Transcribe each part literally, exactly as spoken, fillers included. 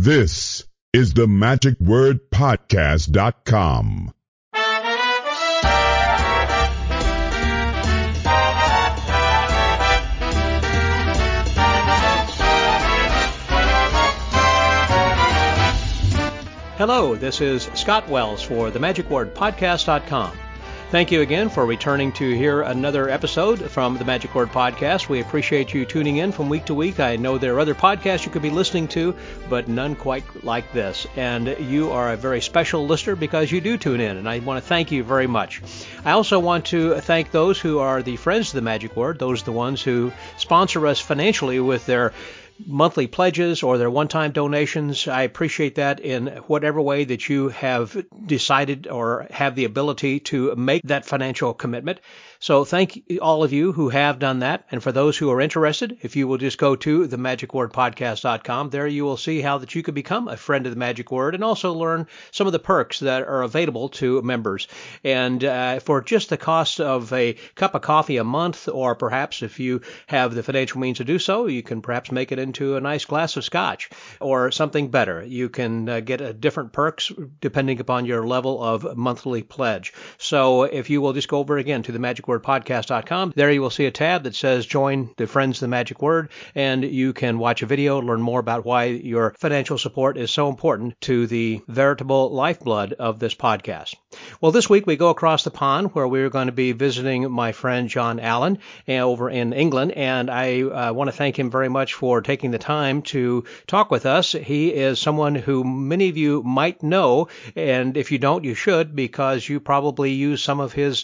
This is the magic word podcast dot com. Hello, this is Scott Wells for the magic word podcast dot com. Thank you again for returning to hear another episode from the Magic Word Podcast. We appreciate you tuning in from week to week. I know there are other podcasts you could be listening to, but none quite like this. And you are a very special listener because you do tune in, and I want to thank you very much. I also want to thank those who are the friends of the Magic Word, those are the ones who sponsor us financially with their monthly pledges or their one-time donations. I appreciate that in whatever way that you have decided or have the ability to make that financial commitment. So thank all of you who have done that. And for those who are interested, if you will just go to the magic word podcast dot com, there you will see how that you can become a friend of the Magic Word and also learn some of the perks that are available to members. And uh, for just the cost of a cup of coffee a month, or perhaps if you have the financial means to do so, you can perhaps make it into a nice glass of scotch or something better. You can uh, get a different perks depending upon your level of monthly pledge. So if you will just go over again to the magic word podcast dot com, there you will see a tab that says join the Friends of the Magic Word, and you can watch a video, learn more about why your financial support is so important to the veritable lifeblood of this podcast. Well, this week we go across the pond where we're going to be visiting my friend John Allen over in England, and I uh, want to thank him very much for taking the time to talk with us. He is someone who many of you might know, and if you don't, you should, because you probably use some of his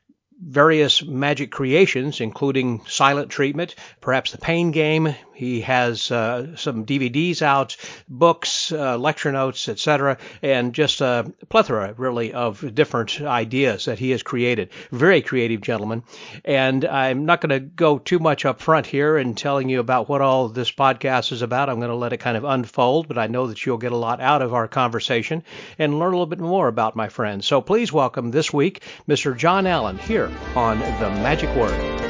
various magic creations, including Silent Treatment, perhaps the Pain Game. He has uh, some D V Ds out, books, uh, lecture notes, et cetera, and just a plethora, really, of different ideas that he has created. Very creative gentleman. And I'm not going to go too much up front here in telling you about what all this podcast is about. I'm going to let it kind of unfold, but I know that you'll get a lot out of our conversation and learn a little bit more about my friend. So please welcome this week Mister John Allen here on The Magic Word.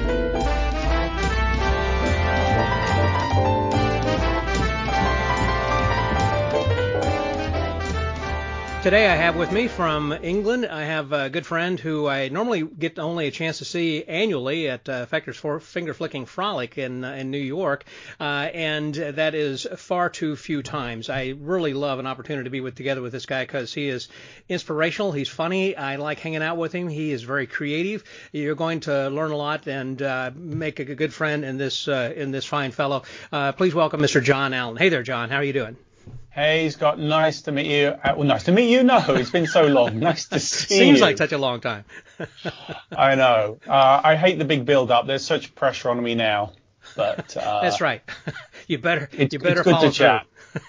Today I have with me from England, I have a good friend who I normally get only a chance to see annually at uh, Fechter's Finger Flicking Frolic in uh, in New York, uh, and that is far too few times. I really love an opportunity to be with together with this guy because he is inspirational, he's funny, I like hanging out with him, he is very creative. You're going to learn a lot and uh, make a good friend in this uh, in this fine fellow. Uh, please welcome Mister John Allen. Hey there, John. How are you doing? Hey, Scott, nice to meet you. Uh, well, nice to meet you. No, it's been so long. Nice to see Seems you. Seems like such a long time. I know. Uh, I hate the big build-up. There's such pressure on me now. But uh, that's right. you better it's, you better it's good follow to chat.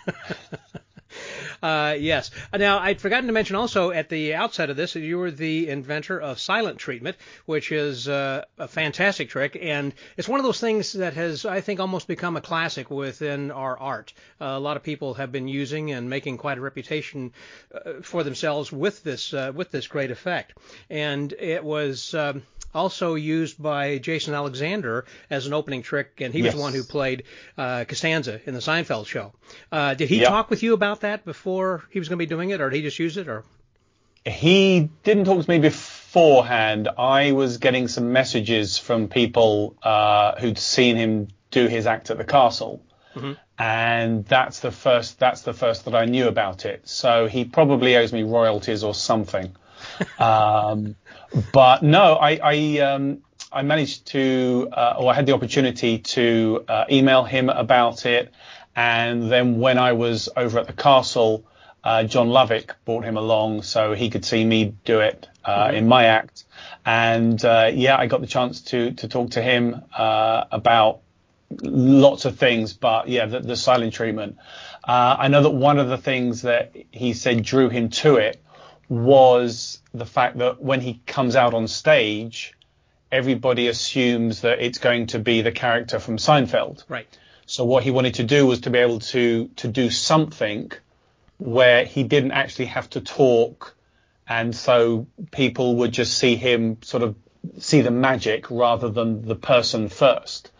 Uh, yes. Now, I'd forgotten to mention also at the outset of this that you were the inventor of Silent Treatment, which is uh, a fantastic trick, and it's one of those things that has, I think, almost become a classic within our art. Uh, a lot of people have been using and making quite a reputation uh, for themselves with this uh, with this great effect, and it was Um, also used by Jason Alexander as an opening trick, and he was yes. the one who played uh, Costanza in the Seinfeld show. Uh, did he yep. talk with you about that before he was going to be doing it, or did he just use it? Or he didn't talk to me beforehand. I was getting some messages from people uh, who'd seen him do his act at the castle. Mm-hmm. And that's the first that's the first that I knew about it. So he probably owes me royalties or something. um, but no, I I, um, I managed to, uh, or I had the opportunity to uh, email him about it. And then when I was over at the castle, uh, John Lovick brought him along so he could see me do it uh, mm-hmm. in my act. And uh, yeah, I got the chance to to talk to him uh, about lots of things, but yeah, the, the Silent Treatment. Uh, I know that one of the things that he said drew him to it was the fact that when he comes out on stage, everybody assumes that it's going to be the character from Seinfeld. Right. So what he wanted to do was to be able to to do something where he didn't actually have to talk, and so people would just see him sort of see the magic rather than the person first.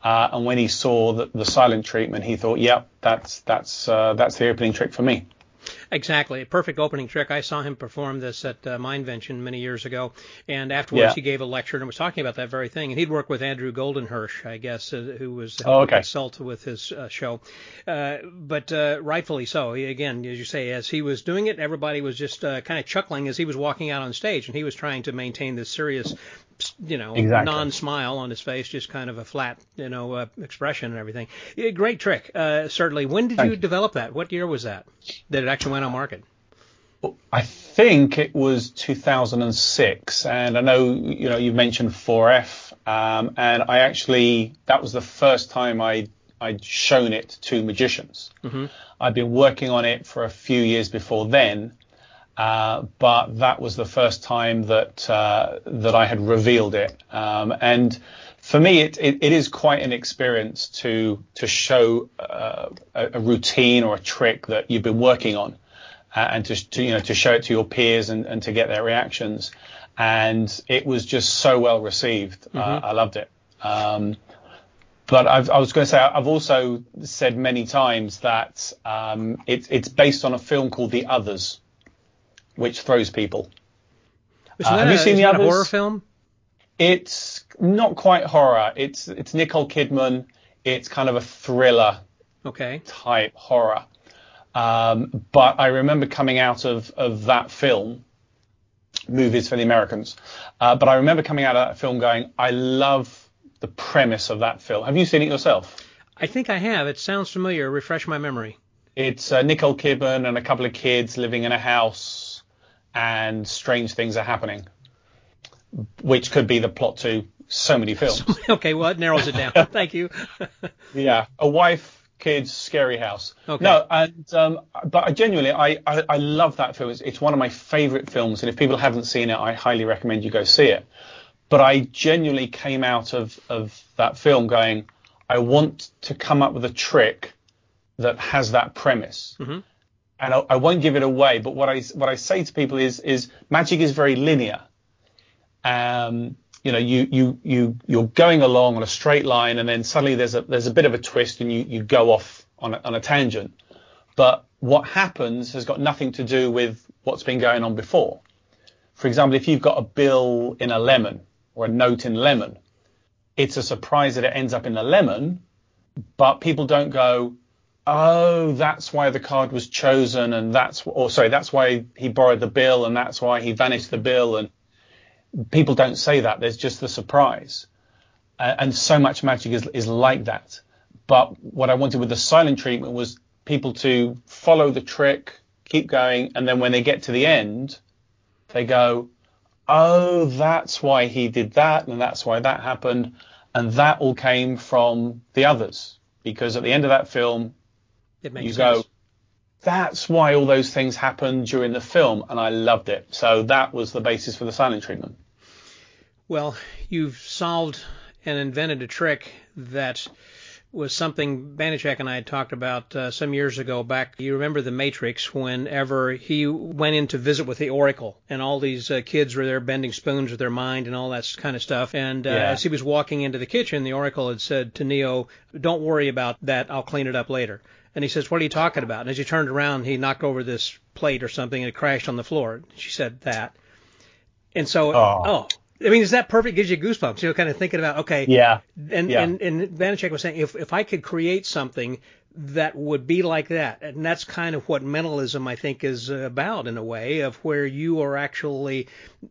Uh, and when he saw the, the silent treatment, he thought, "Yep, that's that's uh, that's the opening trick for me." Exactly. A perfect opening trick. I saw him perform this at uh, Mindvention many years ago, and afterwards Yeah. he gave a lecture and was talking about that very thing. And he'd worked with Andrew Goldenhirsch, I guess, uh, who was Oh, okay. consult with his uh, show. Uh, but uh, rightfully so. He, again, as you say, as he was doing it, everybody was just uh, kind of chuckling as he was walking out on stage, and he was trying to maintain this serious, you know, Exactly. non-smile on his face, just kind of a flat, you know, uh, expression and everything. Yeah, great trick, uh, certainly. When did Thank you you. develop that? What year was that? That it actually went on market? I think it was two thousand six, and I know you know you mentioned four F, um, and I actually that was the first time I I'd shown it to magicians. Mm-hmm. I'd been working on it for a few years before then, uh, but that was the first time that uh, that I had revealed it, um, and for me it, it, it is quite an experience to to show uh, a, a routine or a trick that you've been working on. Uh, and to, to you know to show it to your peers and, and to get their reactions, and it was just so well received. Mm-hmm. uh, I loved it. Um, but I've, I was going to say I've also said many times that um, it, it's based on a film called The Others, which throws people. Isn't Uh, that have you a, seen isn't The that Others? a horror film? It's not quite horror. It's it's Nicole Kidman. It's kind of a thriller Okay. type horror. Um, but I remember coming out of, of that film, movies for the Americans, uh, but I remember coming out of that film going, I love the premise of that film. Have you seen it yourself? I think I have. It sounds familiar. Refresh my memory. It's uh, Nicole Kidman and a couple of kids living in a house, and strange things are happening, which could be the plot to so many films. Okay, well, it narrows it down. Thank you. Yeah, a wife, kids, scary house. Okay. No, and um, but I genuinely, I, I, I love that film. It's, it's one of my favourite films, and if people haven't seen it, I highly recommend you go see it. But I genuinely came out of, of that film going, I want to come up with a trick that has that premise. Mm-hmm. And I, I won't give it away, but what I what I say to people is is magic is very linear. Um, you know, you you you you're going along on a straight line, and then suddenly there's a there's a bit of a twist, and you you go off on a, on a tangent. But what happens has got nothing to do with what's been going on before. For example, if you've got a bill in a lemon or a note in lemon, it's a surprise that it ends up in the lemon, but people don't go, oh, that's why the card was chosen, and that's or sorry, that's why he borrowed the bill, and that's why he vanished the bill, and people don't say that. There's just the surprise. Uh, and so much magic is, is like that. But what I wanted with the silent treatment was people to follow the trick, keep going, and then when they get to the end, they go, oh, that's why he did that, and that's why that happened. And that all came from The Others. Because at the end of that film, It makes you sense. go, that's why all those things happened during the film, and I loved it. So that was the basis for the silent treatment. Well, you've solved and invented a trick that was something Banachek and I had talked about uh, some years ago back. You remember The Matrix, whenever he went in to visit with the Oracle, and all these uh, kids were there bending spoons with their mind and all that kind of stuff. And uh, Yeah. as he was walking into the kitchen, the Oracle had said to Neo, don't worry about that, I'll clean it up later. And he says, what are you talking about? And as he turned around, he knocked over this plate or something, and it crashed on the floor. She said that. And so, Oh. oh, I mean, is that perfect? Gives you goosebumps, you know, kind of thinking about, okay. Yeah. And, Yeah. and, and Banachek was saying, if, if I could create something that would be like that, and that's kind of what mentalism, I think, is about in a way, of where you are actually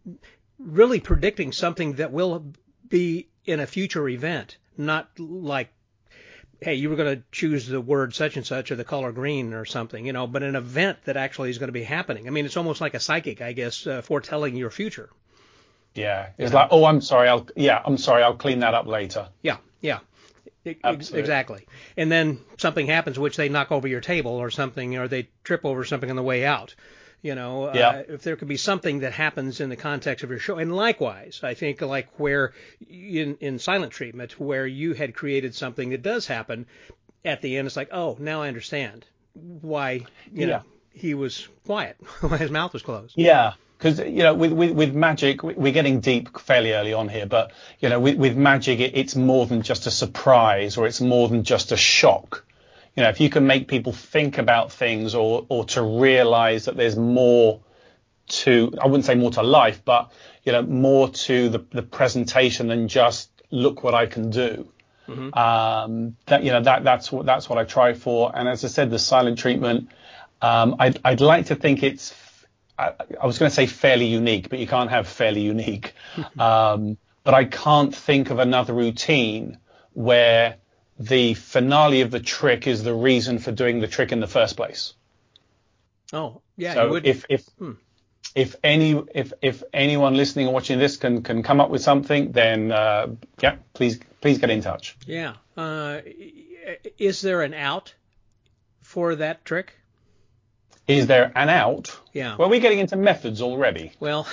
really predicting something that will be in a future event, not like, hey, you were going to choose the word such and such or the color green or something, you know, but an event that actually is going to be happening. I mean, it's almost like a psychic, I guess, uh, foretelling your future. Yeah. It's Yeah. like, oh, I'm sorry. I'll, yeah, I'm sorry. I'll clean that up later. Yeah, yeah. E- Absolutely. Exactly. And then something happens, which they knock over your table or something, or they trip over something on the way out. You know, Yeah. uh, if there could be something that happens in the context of your show. And likewise, I think like where in, in silent treatment, where you had created something that does happen at the end, it's like, oh, now I understand why, you Yeah. know, he was quiet, why his mouth was closed. Yeah. because you know with, with with magic we're getting deep fairly early on here, but you know with with magic it, it's more than just a surprise, or it's more than just a shock. You know, if you can make people think about things, or or to realize that there's more to, I wouldn't say more to life, but you know, more to the the presentation than just look what I can do. Mm-hmm. Um, that you know that that's what that's what I try for. And as I said, the silent treatment, um, I'd I'd like to think it's, I, I was going to say fairly unique, but you can't have fairly unique. um, but I can't think of another routine where the finale of the trick is the reason for doing the trick in the first place. Oh, yeah. So you would. if if hmm. if any if if anyone listening or watching this can can come up with something, then uh, yeah, please please get in touch. Yeah. Uh, is there an out for that trick? Is there an out? Yeah. Well, we're getting into methods already. Well,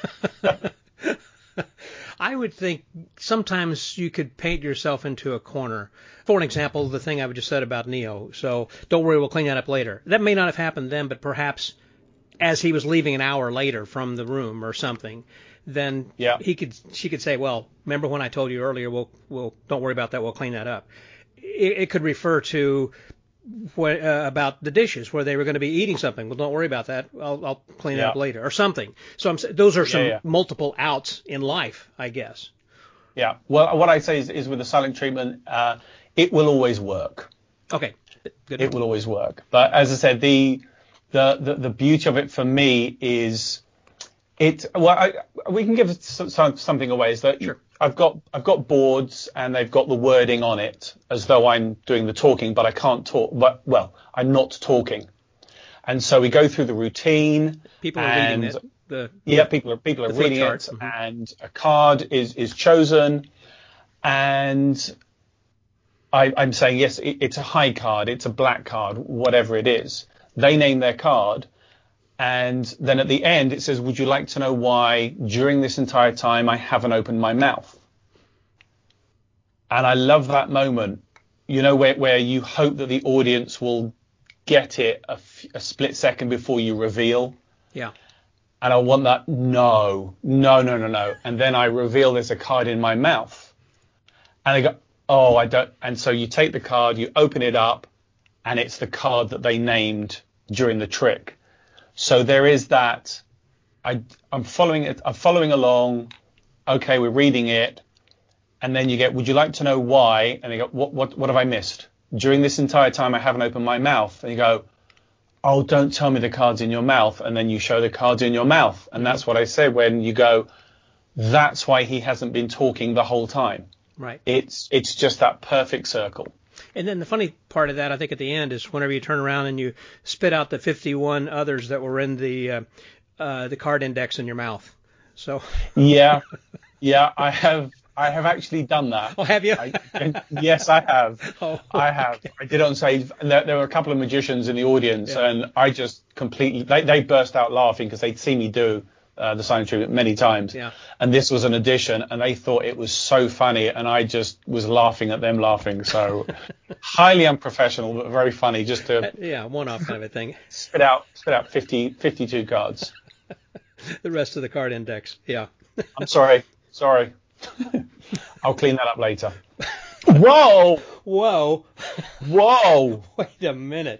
I would think sometimes you could paint yourself into a corner. For an example, the thing I just said about Neo. So don't worry, we'll clean that up later. That may not have happened then, but perhaps as he was leaving an hour later from the room or something, then yeah. he could, she could say, well, remember when I told you earlier, we'll, we'll, don't worry about that, we'll clean that up. It, it could refer to what, uh, about the dishes where they were going to be eating something. Well, don't worry about that. I'll, I'll clean yeah. it up later or something. So I'm, those are some yeah, yeah. multiple outs in life, I guess. Yeah. Well, what I say is, is with the silent treatment, uh, it will always work. Okay. Good. It will always work. But as I said, the, the, the, the beauty of it for me is it, well, I, we can give some, something away is that sure. I've got, I've got boards and they've got the wording on it as though I'm doing the talking, but I can't talk, but well, I'm not talking. And so we go through the routine. People are and, reading it. The, yeah, people are, people are reading it mm-hmm. and a card is, is chosen. And I, I'm saying, yes, it, it's a high card. It's a black card, whatever it is. They name their card. And then at the end, it says, would you like to know why during this entire time I haven't opened my mouth? And I love that moment, you know, where, where you hope that the audience will get it a, f- a split second before you reveal. Yeah. And I want that, no, no, no, no, no. And then I reveal there's a card in my mouth. And they go, oh, I don't. And so you take the card, you open it up, and it's the card that they named during the trick. So there is that, I, I'm following it, I'm following along. Okay, we're reading it. And then you get, would you like to know why? And they go, what, what, what have I missed? During this entire time, I haven't opened my mouth. And you go, oh, don't tell me the card's in your mouth. And then you show the cards in your mouth. And that's what I said when you go, that's why he hasn't been talking the whole time. Right. It's, it's just that perfect circle. And then the funny part of that, I think, at the end is whenever you turn around and you spit out the fifty-one others that were in the uh, uh, the card index in your mouth. So yeah, yeah, I have I have actually done that. Oh, have you? I, yes, I have. Oh, okay. I have. I did it on stage. There, there were a couple of magicians in the audience, yeah. and I just completely they, they burst out laughing because they'd seen me do uh, the silent treatment many times. Yeah. And this was an addition, and they thought it was so funny, and I just was laughing at them laughing. So highly unprofessional, but very funny. Just to uh, yeah, one-off kind of a thing. spit out spit out fifty, fifty-two cards. The rest of the card index. Yeah. I'm sorry. Sorry. I'll clean that up later. Whoa! Whoa! Whoa! Wait a minute.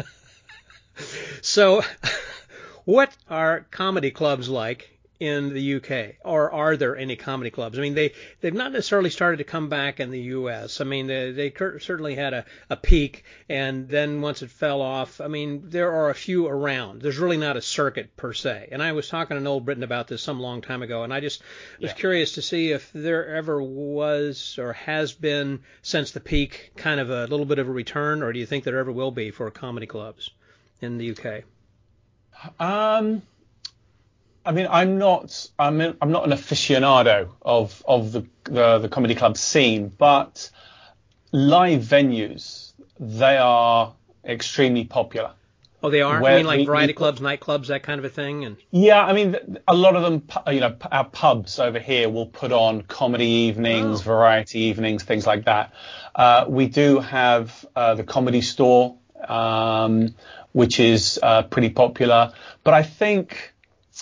So, what are comedy clubs like in the U K, or are there any comedy clubs? I mean, they they've not necessarily started to come back in the U S. I mean, they they certainly had a, a peak, and then once it fell off, I mean, there are a few around. There's really not a circuit per se. And I was talking to Noel Britton about this some long time ago, and I just was yeah. curious to see if there ever was or has been since the peak kind of a little bit of a return, or do you think there ever will be for comedy clubs in the U K? Um. I mean, I'm not, I'm, I'm not an aficionado of, of the, the, the comedy club scene, but live venues, they are extremely popular. Oh, they are? Where I mean, like we, variety we, clubs, nightclubs, that kind of a thing? And yeah, I mean, a lot of them, you know, our pubs over here will put on comedy evenings, oh. variety evenings, things like that. Uh, we do have uh, the Comedy Store, um, which is uh, pretty popular. But I think...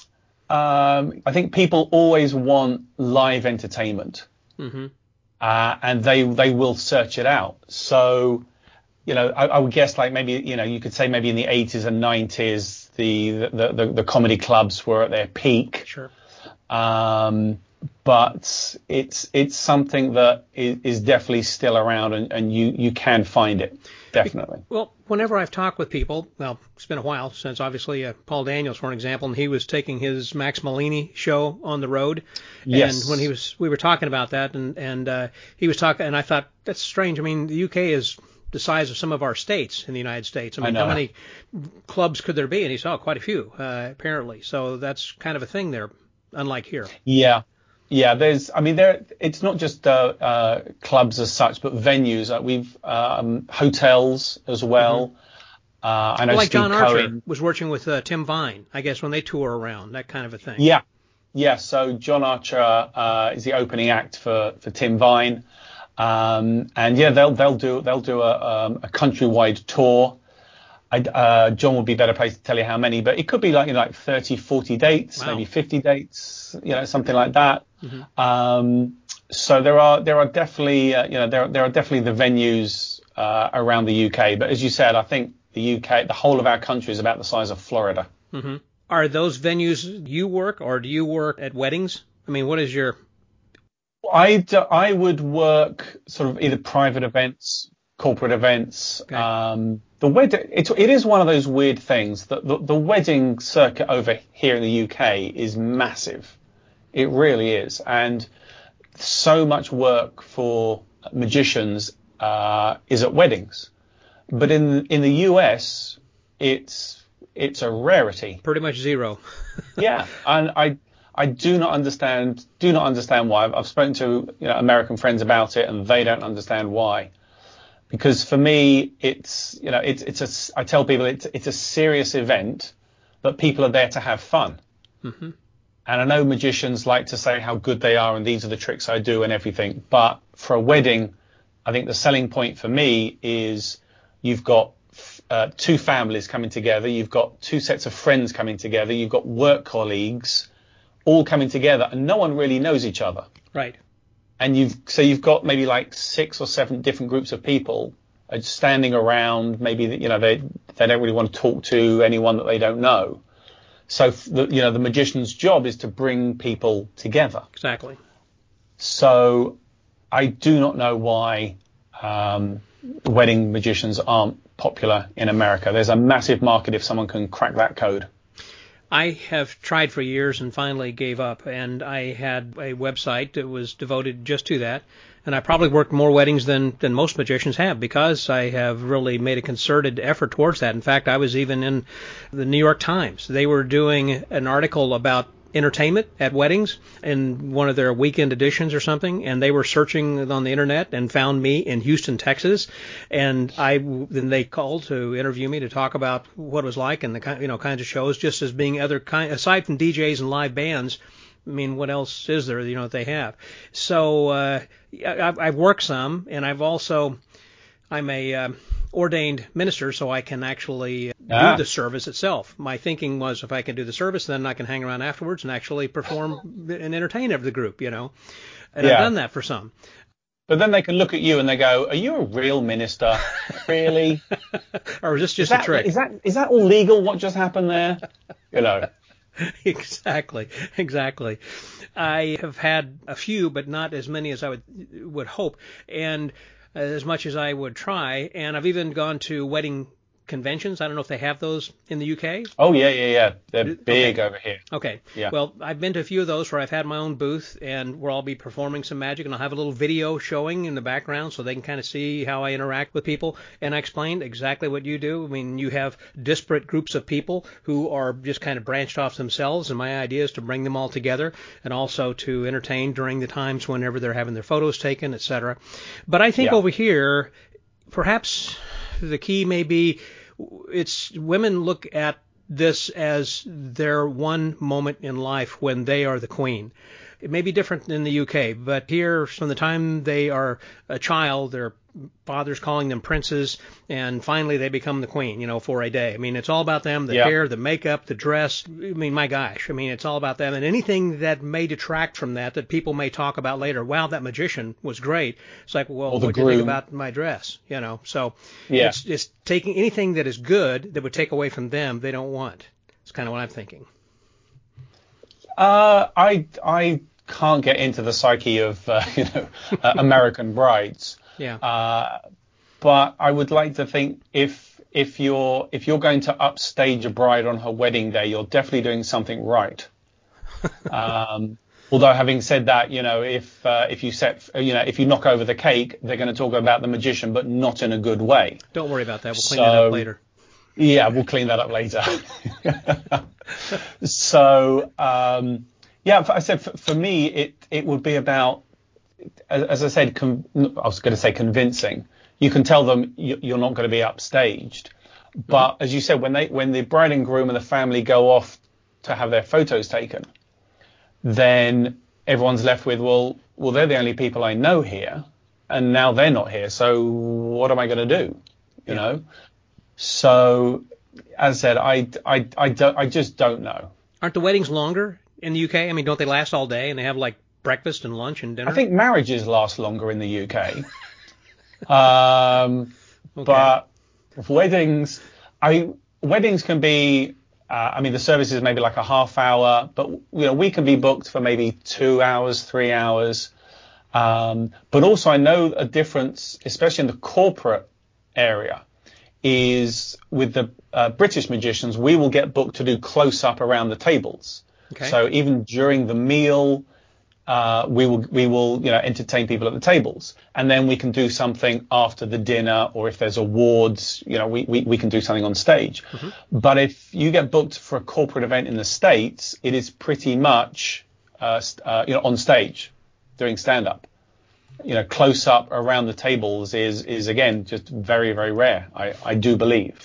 um, I think people always want live entertainment, mm-hmm. uh, and they they will search it out. So, you know, I, I would guess like maybe you know you could say maybe in the eighties and nineties the the, the the comedy clubs were at their peak. Sure. Um, but it's it's something that is, is definitely still around, and, and you, you can find it, definitely. Well, whenever I've talked with people, well, it's been a while since obviously uh, Paul Daniels, for an example, and he was taking his Max Malini show on the road. Yes. And when he was, we were talking about that, and and uh, he was talking, and I thought that's strange. I mean, the U K is the size of some of our states in the United States. I mean, I how many clubs could there be? And he saw quite a few, uh, apparently. So that's kind of a thing there, unlike here. Yeah. Yeah, there's, I mean, there, it's not just uh, uh, clubs as such, but venues. Like we've um, hotels as well. Mm-hmm. Uh, I know well, like Steve John Cohen Archer was working with uh, Tim Vine, I guess, when they tour around, that kind of a thing. Yeah, yeah. So John Archer uh, is the opening act for, for Tim Vine, um, and yeah, they'll they'll do they'll do a, um, a countrywide tour. I, uh, John would be better placed to tell you how many, but it could be like, you know, like thirty, forty dates, wow. maybe fifty dates, you know, something like that. Mm-hmm. Um, so there are, there are definitely, uh, you know, there, there are definitely the venues, uh, around the U K. But as you said, I think the U K, the whole of our country is about the size of Florida. Mm-hmm. Are those venues you work, or do you work at weddings? I mean, what is your... I, I would work sort of either private events, corporate events, okay. um, The wedding, it's, it is one of those weird things that the, the wedding circuit over here in the U K is massive. It really is. And so much work for magicians uh, is at weddings. But in in the U S, it's it's a rarity. Pretty much zero. Yeah. And I I do not understand do not understand why. I've, I've spoken to you know American friends about it, and they don't understand why. Because for me, it's, you know, it's, it's a, I tell people it's, it's a serious event, but people are there to have fun. Mm-hmm. And I know magicians like to say how good they are and these are the tricks I do and everything. But for a wedding, I think the selling point for me is you've got uh, two families coming together. You've got two sets of friends coming together. You've got work colleagues all coming together, and no one really knows each other. Right. And you've, so you've got maybe like six or seven different groups of people standing around. Maybe, you know, they, they don't really want to talk to anyone that they don't know. So, the, you know, the magician's job is to bring people together. Exactly. So I do not know why, um, wedding magicians aren't popular in America. There's a massive market if someone can crack that code. I have tried for years and finally gave up, and I had a website that was devoted just to that, and I probably worked more weddings than, than most magicians have because I have really made a concerted effort towards that. In fact, I was even in the New York Times. They were doing an article about entertainment at weddings in one of their weekend editions or something, and they were searching on the internet and found me in Houston, Texas, and I then they called to interview me to talk about what it was like and the you know kinds of shows, just as being other kind aside from D Js and live bands. I mean, what else is there, you know, that they have? So uh, I've, I've worked some, and I've also I'm a uh, ordained minister, so I can actually ah. do the service itself. My thinking was if I can do the service, then I can hang around afterwards and actually perform and entertain the group, you know. And yeah. I've done that for some. But then they can look at you and they go, "Are you a real minister? Really? Or is this just is that, a trick? Is that is that all legal? What just happened there? You know." Exactly, exactly. I have had a few, but not as many as I would would hope, and as much as I would try. And I've even gone to wedding conventions. I don't know if they have those in the U K. Oh, yeah, yeah, yeah. They're big okay. over here. Okay. Yeah. Well, I've been to a few of those where I've had my own booth and where I'll be performing some magic, and I'll have a little video showing in the background so they can kind of see how I interact with people. And I explained exactly what you do. I mean, you have disparate groups of people who are just kind of branched off themselves, and my idea is to bring them all together and also to entertain during the times whenever they're having their photos taken, et cetera. But I think yeah. over here, perhaps the key may be it's women look at this as their one moment in life when they are the queen. It may be different in the U K, but here, from the time they are a child, their father's calling them princes, and finally they become the queen, you know, for a day. I mean, it's all about them, the Yeah. hair, the makeup, the dress. I mean, my gosh. I mean, it's all about them. And anything that may detract from that, that people may talk about later, wow, that magician was great. It's like, well, Or the what do you think groom. about my dress? You know, so Yeah. it's just taking anything that is good that would take away from them, they don't want. It's kind of what I'm thinking. Uh, I I can't get into the psyche of uh, you know uh, American brides. Yeah. Uh, but I would like to think if if you're if you're going to upstage a bride on her wedding day, you're definitely doing something right. um, although having said that, you know, if uh, if you set you know if you knock over the cake, they're going to talk about the magician, but not in a good way. Don't worry about that. We'll clean So, that up later. Yeah, we'll clean that up later. so, um, yeah, I said for, for me, it, it would be about, as, as I said, con- I was going to say convincing. You can tell them you, you're not going to be upstaged. But mm-hmm. as you said, when they when the bride and groom and the family go off to have their photos taken, then everyone's left with, well, well, they're the only people I know here, and now they're not here. So what am I going to do? You yeah. know? So, as I said, I, I, I, don't, I just don't know. Aren't the weddings longer in the U K? I mean, don't they last all day and they have like breakfast and lunch and dinner? I think marriages last longer in the U K. um, okay. But weddings, I weddings can be, uh, I mean, the service is maybe like a half hour, but you know, we can be booked for maybe two hours, three hours. Um, but also, I know a difference, especially in the corporate area, is with the uh, British magicians, we will get booked to do close-up around the tables. Okay. So even during the meal, uh, we will we will you know entertain people at the tables, and then we can do something after the dinner, or if there's awards, you know, we we, we can do something on stage. Mm-hmm. But if you get booked for a corporate event in the States, it is pretty much uh, uh, you know on stage doing stand-up. You know, close up around the tables is, is again, just very, very rare, I, I do believe.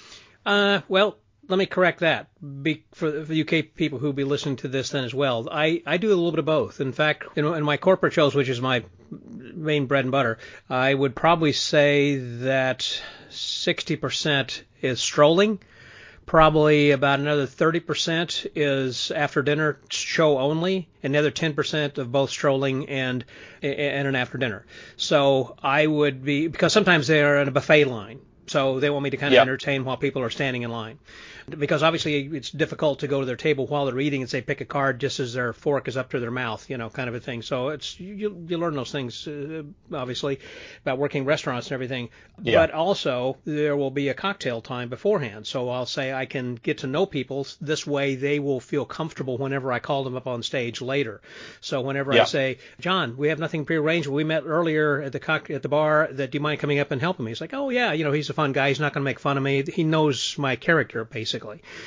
Uh, well, let me correct that. Be, for, for the U K people who will be listening to this then as well, I, I do a little bit of both. In fact, you know, in my corporate shows, which is my main bread and butter, I would probably say that sixty percent is strolling. Probably about another thirty percent is after dinner show only, and the other ten percent of both strolling and and an after dinner. So I would be, because sometimes they're in a buffet line, so they want me to kind of yeah. entertain while people are standing in line. Because obviously it's difficult to go to their table while they're eating and say pick a card just as their fork is up to their mouth, you know, kind of a thing. So it's you you learn those things uh, obviously about working restaurants and everything. Yeah. But also there will be a cocktail time beforehand. So I'll say I can get to know people this way. They will feel comfortable whenever I call them up on stage later. So whenever yeah. I say, John, we have nothing prearranged. We met earlier at the cock- at the bar. That do you mind coming up and helping me? He's like, oh yeah, you know, he's a fun guy. He's not going to make fun of me. He knows my character basically.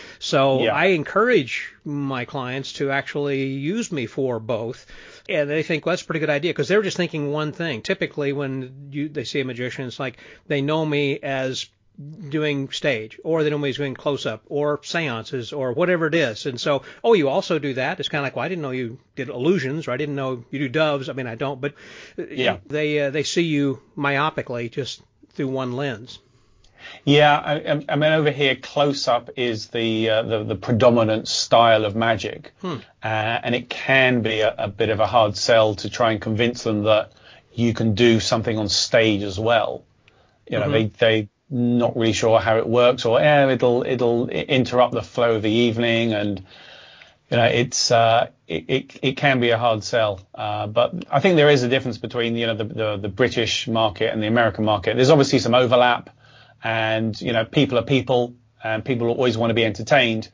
So yeah. I encourage my clients to actually use me for both. And they think, well, that's a pretty good idea, because they're just thinking one thing. Typically, when you, they see a magician, it's like they know me as doing stage, or they know me as doing close-up, or seances, or whatever it is. And so, oh, you also do that? It's kind of like, well, I didn't know you did illusions, or I didn't know you do doves. I mean, I don't, but yeah. they uh, they see you myopically just through one lens. Yeah, I, I mean, over here, close-up is the, uh, the the predominant style of magic, hmm. uh, and it can be a, a bit of a hard sell to try and convince them that you can do something on stage as well. You know, mm-hmm. they they not really sure how it works, or yeah, it'll it'll interrupt the flow of the evening, and you know, it's uh, it, it it can be a hard sell. Uh, but I think there is a difference between you know the, the the British market and the American market. There's obviously some overlap. And, you know, people are people, and people always want to be entertained.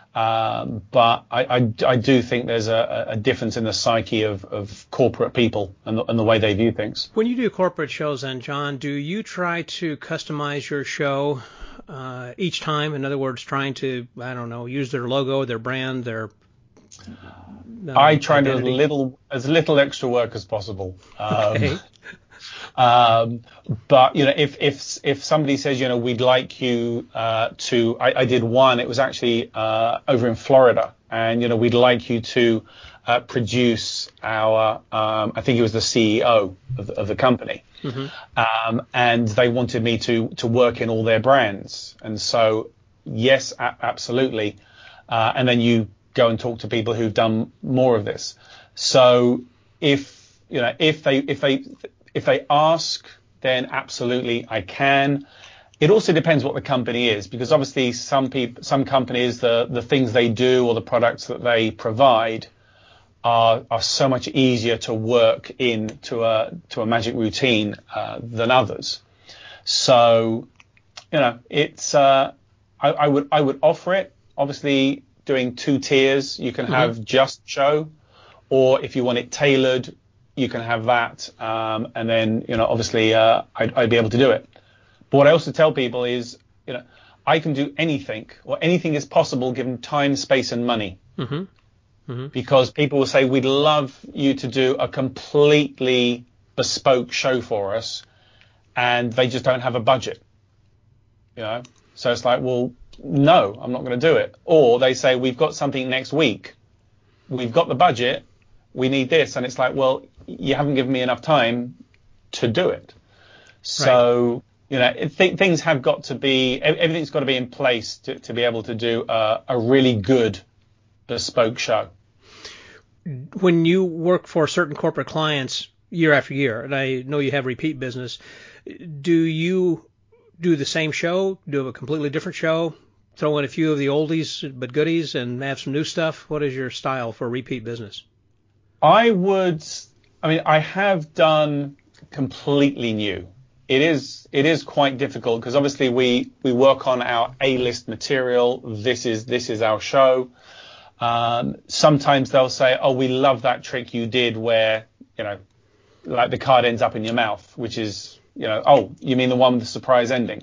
Um, but I, I, I do think there's a, a difference in the psyche of, of corporate people and the, and the way they view things. When you do corporate shows, then, John, do you try to customize your show uh, each time? In other words, trying to, I don't know, use their logo, their brand, their uh, I try to do as little, as little extra work as possible. Um, okay. Um, but, you know, if, if, if somebody says, you know, we'd like you, uh, to, I, I did one, it was actually, uh, over in Florida, and, you know, we'd like you to, uh, produce our, um, I think he was the C E O of, of the company. Mm-hmm. Um, and they wanted me to, to work in all their brands. And so, yes, a- absolutely. Uh, and then you go and talk to people who've done more of this. So if, you know, if they, if they, if they ask, then absolutely I can. It also depends what the company is, because obviously some people, some companies, the, the things they do or the products that they provide are, are so much easier to work in to a, to a magic routine, uh, than others. So, you know, it's, uh, I, I would, I would offer it. Obviously doing two tiers, you can have mm-hmm. just show, or if you want it tailored, you can have that. Um, and then, you know, obviously, uh, I'd, I'd be able to do it. But what I also tell people is, you know, I can do anything, or anything is possible given time, space, and money. Mm-hmm. Mm-hmm. Because people will say, we'd love you to do a completely bespoke show for us, and they just don't have a budget. You know, so it's like, well, no, I'm not going to do it. Or they say, we've got something next week. We've got the budget. We need this. And it's like, well, you haven't given me enough time to do it. So, right. you know, it, th- things have got to be, everything's got to be in place to, to be able to do a, a really good bespoke show. When you work for certain corporate clients year after year, and I know you have repeat business, do you do the same show, do a completely different show, throw in a few of the oldies but goodies, and have some new stuff? What is your style for repeat business? I would, I mean, I have done completely new. It is, it is quite difficult because obviously we, we work on our A-list material. This is, this is our show. Um, sometimes they'll say, oh, we love that trick you did where, you know, like the card ends up in your mouth, which is, you know, oh, you mean the one with the surprise ending?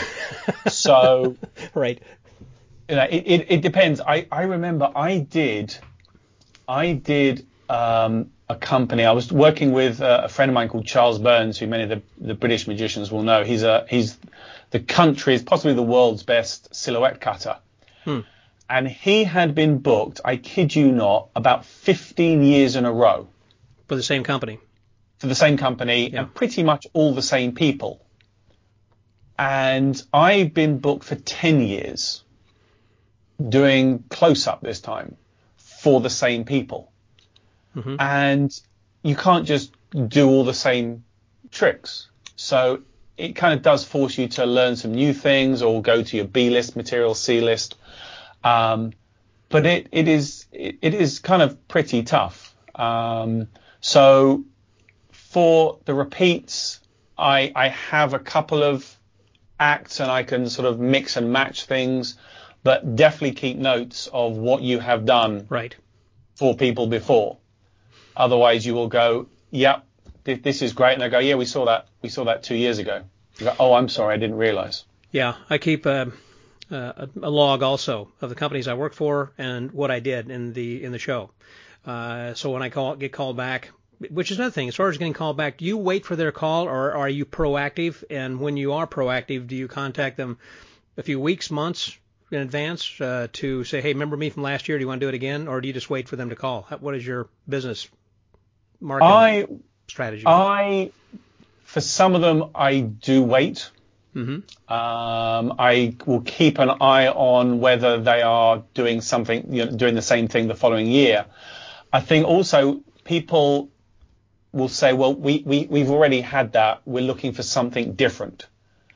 So, right. You know, it, it, it depends. I, I remember I did, I did, um, a company. I was working with a, a friend of mine called Charles Burns, who many of the, the British magicians will know. He's a, he's the country's, possibly the world's best silhouette cutter. Hmm. And he had been booked, I kid you not, about fifteen years in a row. For the same company. For the same company, yeah. And pretty much all the same people. And I've been booked for ten years doing close-up this time for the same people. Mm-hmm. And you can't just do all the same tricks. So it kind of does force you to learn some new things or go to your B-list material, C-list. Um, but it, it is, it, it is kind of pretty tough. Um, so for the repeats, I, I have a couple of acts and I can sort of mix and match things, but definitely keep notes of what you have done right. for people before. Otherwise you will go, yep, yeah, this is great. And I go, yeah, we saw that. We saw that two years ago. You go, oh, I'm sorry. I didn't realize. Yeah. I keep, uh, Uh, a, a log also of the companies I work for and what I did in the in the show. Uh, so when I call get called back, which is another thing, as far as getting called back, do you wait for their call or are you proactive? And when you are proactive, do you contact them a few weeks, months in advance uh, to say, hey, remember me from last year? Do you want to do it again? Or do you just wait for them to call? What is your business marketing I, strategy? I, for some of them, I do wait. Mm-hmm. Um, I will keep an eye on whether they are doing something, you know, doing the same thing the following year. I think also people will say, well, we, we, we've already had that. We're looking for something different.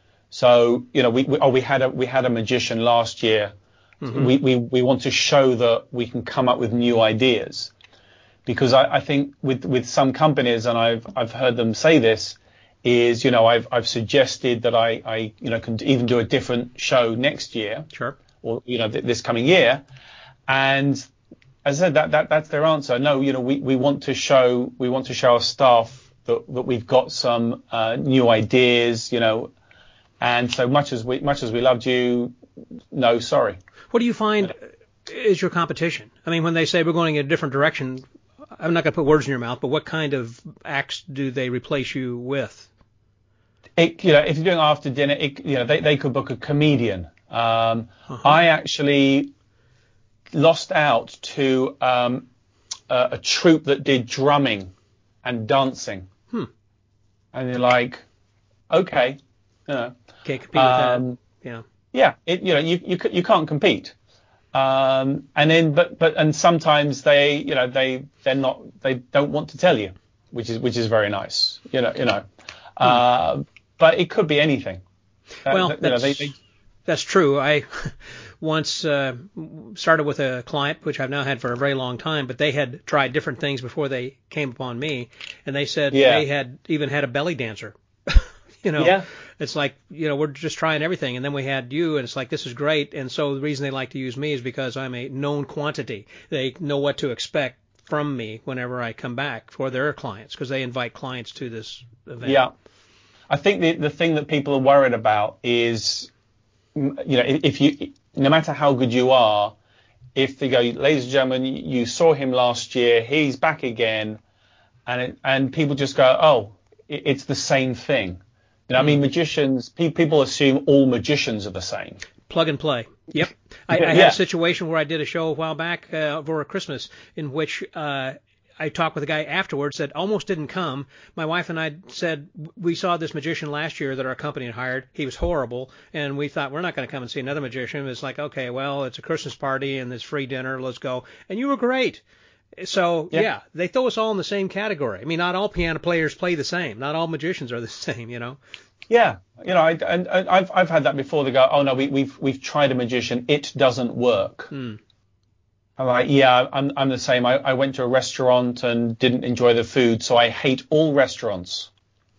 So, you know, we, we, oh, we had a, we had a magician last year. Mm-hmm. We, we, we want to show that we can come up with new ideas. Because I, I think with, with some companies, and I've, I've heard them say this, is, you know, I've, I've suggested that I, I, you know, can even do a different show next year. Sure. Or, you know, th- this coming year. And as I said, that, that, that's their answer. No, you know, we, we want to show, we want to show our staff that, that we've got some, uh, new ideas, you know, and so much as we, much as we loved you, no, sorry. What do you find is your competition? I mean, when they say we're going in a different direction, I'm not going to put words in your mouth, but what kind of acts do they replace you with? It, you know, if you're doing after dinner, it, you know, they, they could book a comedian. Um, uh-huh. I actually lost out to um, a, a troupe that did drumming and dancing. Hmm. And you're like, okay, you know. Can't compete um, with that. Yeah. Yeah, it, you know, you, you, you can't compete. Um, and then, but, but, and sometimes they, you know, they, they're not, they don't want to tell you, which is, which is very nice, you know, you know, hmm. uh, but it could be anything. Well, uh, that's, know, they, they, that's true. I once, uh, started with a client, which I've now had for a very long time, but they had tried different things before they came upon me. And they said yeah. they had even had a belly dancer. You know, yeah. It's like, you know, we're just trying everything. And then we had you, and it's like, this is great. And so the reason they like to use me is because I'm a known quantity. They know what to expect from me whenever I come back for their clients, because they invite clients to this event. Yeah. I think the, the thing that people are worried about is, you know, if you, no matter how good you are, if they go, ladies and gentlemen, you saw him last year, he's back again, and it, and people just go, oh, it's the same thing. You know, I mean, magicians, pe- people assume all magicians are the same. Plug and play. Yep. I, I had yeah. a situation where I did a show a while back uh, over Christmas in which uh, I talked with a guy afterwards that almost didn't come. My wife and I said, we saw this magician last year that our company had hired. He was horrible. And we thought, we're not going to come and see another magician. It's like, okay, well, it's a Christmas party and there's free dinner. Let's go. And you were great. So, yeah. yeah, they throw us all in the same category. I mean, not all piano players play the same. Not all magicians are the same, you know. Yeah, you know, I, and, and I've I've had that before. They go, oh no, we, we've we've tried a magician, it doesn't work. Hmm. I'm like, yeah, I'm I'm the same. I, I went to a restaurant and didn't enjoy the food, so I hate all restaurants.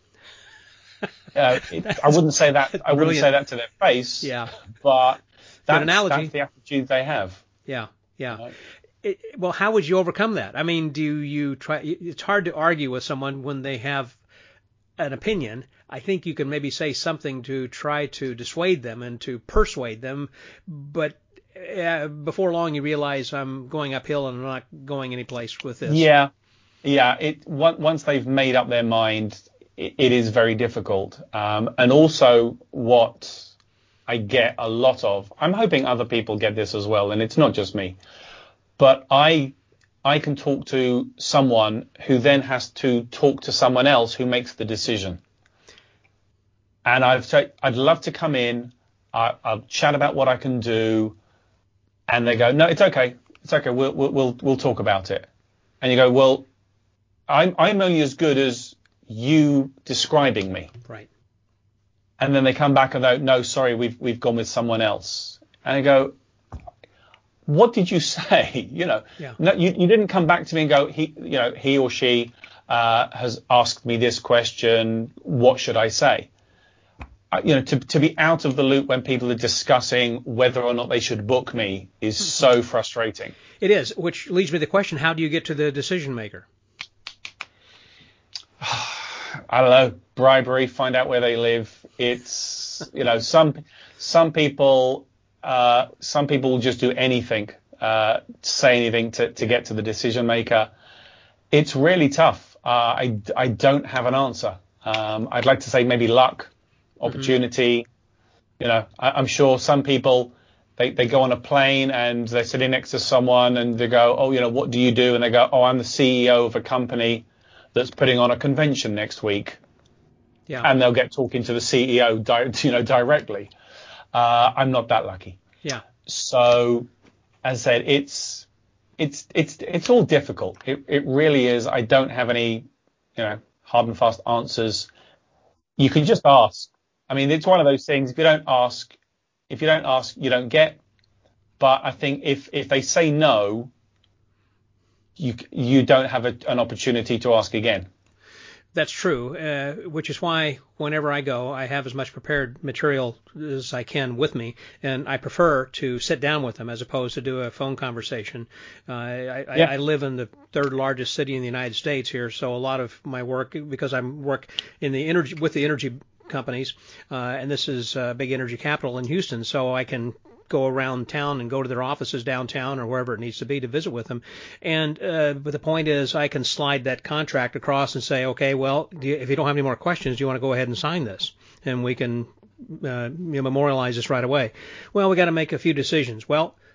uh, it, I wouldn't say that. I wouldn't say that to their face. Yeah, but that's, analogy. that's the attitude they have. Yeah, yeah. You know? It, well, how would you overcome that? I mean, do you try? It's hard to argue with someone when they have an opinion. I think you can maybe say something to try to dissuade them and to persuade them, but uh, before long you realize I'm going uphill and I'm not going anyplace with this. Yeah, yeah. It once they've made up their mind, it, it is very difficult. Um, and also, what I get a lot of, I'm hoping other people get this as well, and it's not just me, but I. I can talk to someone who then has to talk to someone else who makes the decision. And I've said, I'd love to come in, I, I'll chat about what I can do, and they go, no, it's okay, it's okay, we'll we'll we'll, we'll talk about it. And you go, well, I'm I'm only as good as you describing me. Right. And then they come back and go, no, sorry, we've we've gone with someone else. And I go, what did you say? You know, yeah. no, you, you didn't come back to me and go, he, you know, he or she uh, has asked me this question. What should I say? Uh, you know, to to be out of the loop when people are discussing whether or not they should book me is so frustrating. It is, which leads me to the question: how do you get to the decision maker? I don't know. Bribery. Find out where they live. It's, you know, some some people. Uh, some people will just do anything, uh, say anything to, to get to the decision maker. It's really tough. Uh, I, I don't have an answer. Um, I'd like to say maybe luck, opportunity. Mm-hmm. You know, I, I'm sure some people, they, they go on a plane and they're sitting next to someone and they go, oh, you know, what do you do? And they go, oh, I'm the C E O of a company that's putting on a convention next week. Yeah. And they'll get talking to the C E O, di- you know, directly. Uh, I'm not that lucky. Yeah. So, as I said, it's it's it's it's all difficult. It it really is. I don't have any, you know, hard and fast answers. You can just ask. I mean, it's one of those things. If you don't ask, if you don't ask, you don't get. But I think if if they say no, you you don't have a, an opportunity to ask again. That's true, uh, which is why whenever I go, I have as much prepared material as I can with me, and I prefer to sit down with them as opposed to do a phone conversation. Uh, I, yeah. I, I live in the third largest city in the United States here, so a lot of my work, because I work in the energy with the energy companies, uh, and this is a big energy capital in Houston, so I can go around town and go to their offices downtown or wherever it needs to be to visit with them. And uh, but the point is, I can slide that contract across and say, okay, well, do you, if you don't have any more questions, do you want to go ahead and sign this? And we can uh, you know, memorialize this right away. Well, we got to make a few decisions. Well,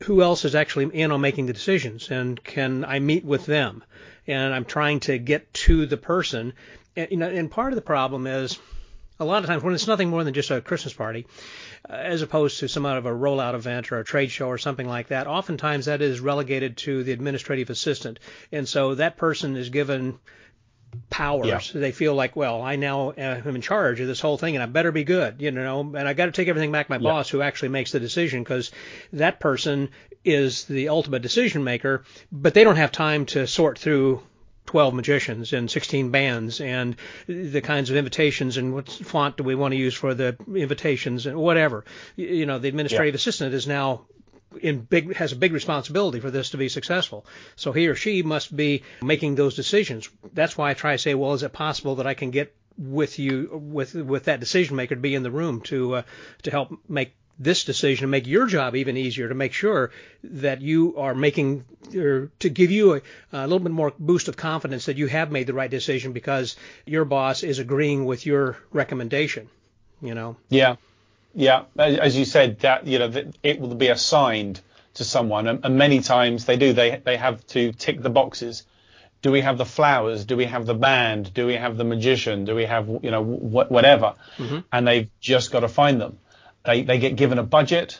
who else is actually in on making the decisions, and can I meet with them? And I'm trying to get to the person. And, you know, and part of the problem is a lot of times when it's nothing more than just a Christmas party, uh, as opposed to some out of a rollout event or a trade show or something like that, oftentimes that is relegated to the administrative assistant. And so that person is given powers. Yeah. They feel like, well, I now am in charge of this whole thing, and I better be good, you know, and I got to take everything back to my yeah. boss, who actually makes the decision, because that person is the ultimate decision maker, but they don't have time to sort through twelve magicians and sixteen bands and the kinds of invitations and what font do we want to use for the invitations and whatever. You know, the administrative yeah. assistant is now in big has a big responsibility for this to be successful. So he or she must be making those decisions. That's why I try to say, well, is it possible that I can get with you with with that decision maker to be in the room to uh, to help make this decision and make your job even easier, to make sure that you are making, or to give you a, a little bit more boost of confidence that you have made the right decision because your boss is agreeing with your recommendation, you know? Yeah. Yeah. As you said, that, you know, that it will be assigned to someone, and, and many times they do, they, they have to tick the boxes. Do we have the flowers? Do we have the band? Do we have the magician? Do we have, you know, wh- whatever? Mm-hmm. And they've just got to find them. They they get given a budget,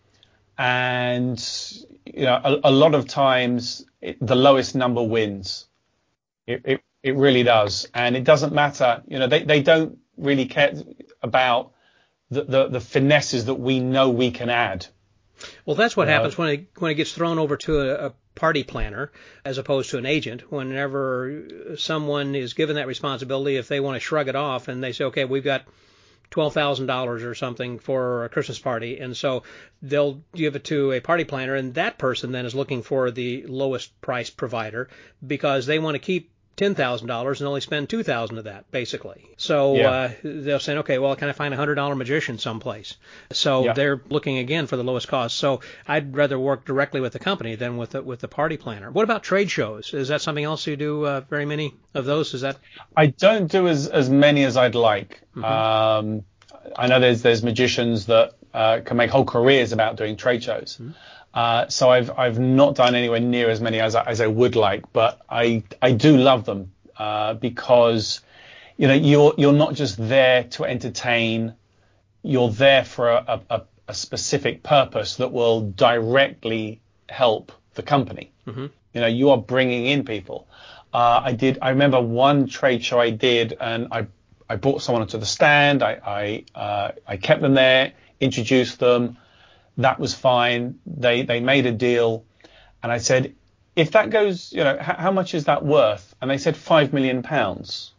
and you know a, a lot of times it, the lowest number wins. It, it it really does, and it doesn't matter. You know they, they don't really care about the, the, the finesses that we know we can add. Well, that's what you happens know? when it when it gets thrown over to a, a party planner as opposed to an agent. Whenever someone is given that responsibility, if they want to shrug it off and they say, okay, we've got twelve thousand dollars or something for a Christmas party, and so they'll give it to a party planner, and that person then is looking for the lowest price provider because they want to keep ten thousand dollars and only spend two thousand dollars of that, basically. So yeah. uh, they'll say, okay, well, can I find a one hundred dollars magician someplace? So yeah. they're looking again for the lowest cost. So I'd rather work directly with the company than with the, with the party planner. What about trade shows? Is that something else you do? Uh, very many of those? Is that? I don't do as as many as I'd like. Mm-hmm. Um, I know there's there's magicians that uh, can make whole careers about doing trade shows. Mm-hmm. Uh, so I've I've not done anywhere near as many as I, as I would like, but I I do love them uh, because you know you're you're not just there to entertain, you're there for a, a, a specific purpose that will directly help the company. Mm-hmm. You know you are bringing in people. Uh, I did I remember one trade show I did, and I I brought someone onto the stand. I I uh, I kept them there, introduced them. That was fine. They they made a deal, and I said, if that goes, you know, h- how much is that worth? And they said five million pounds.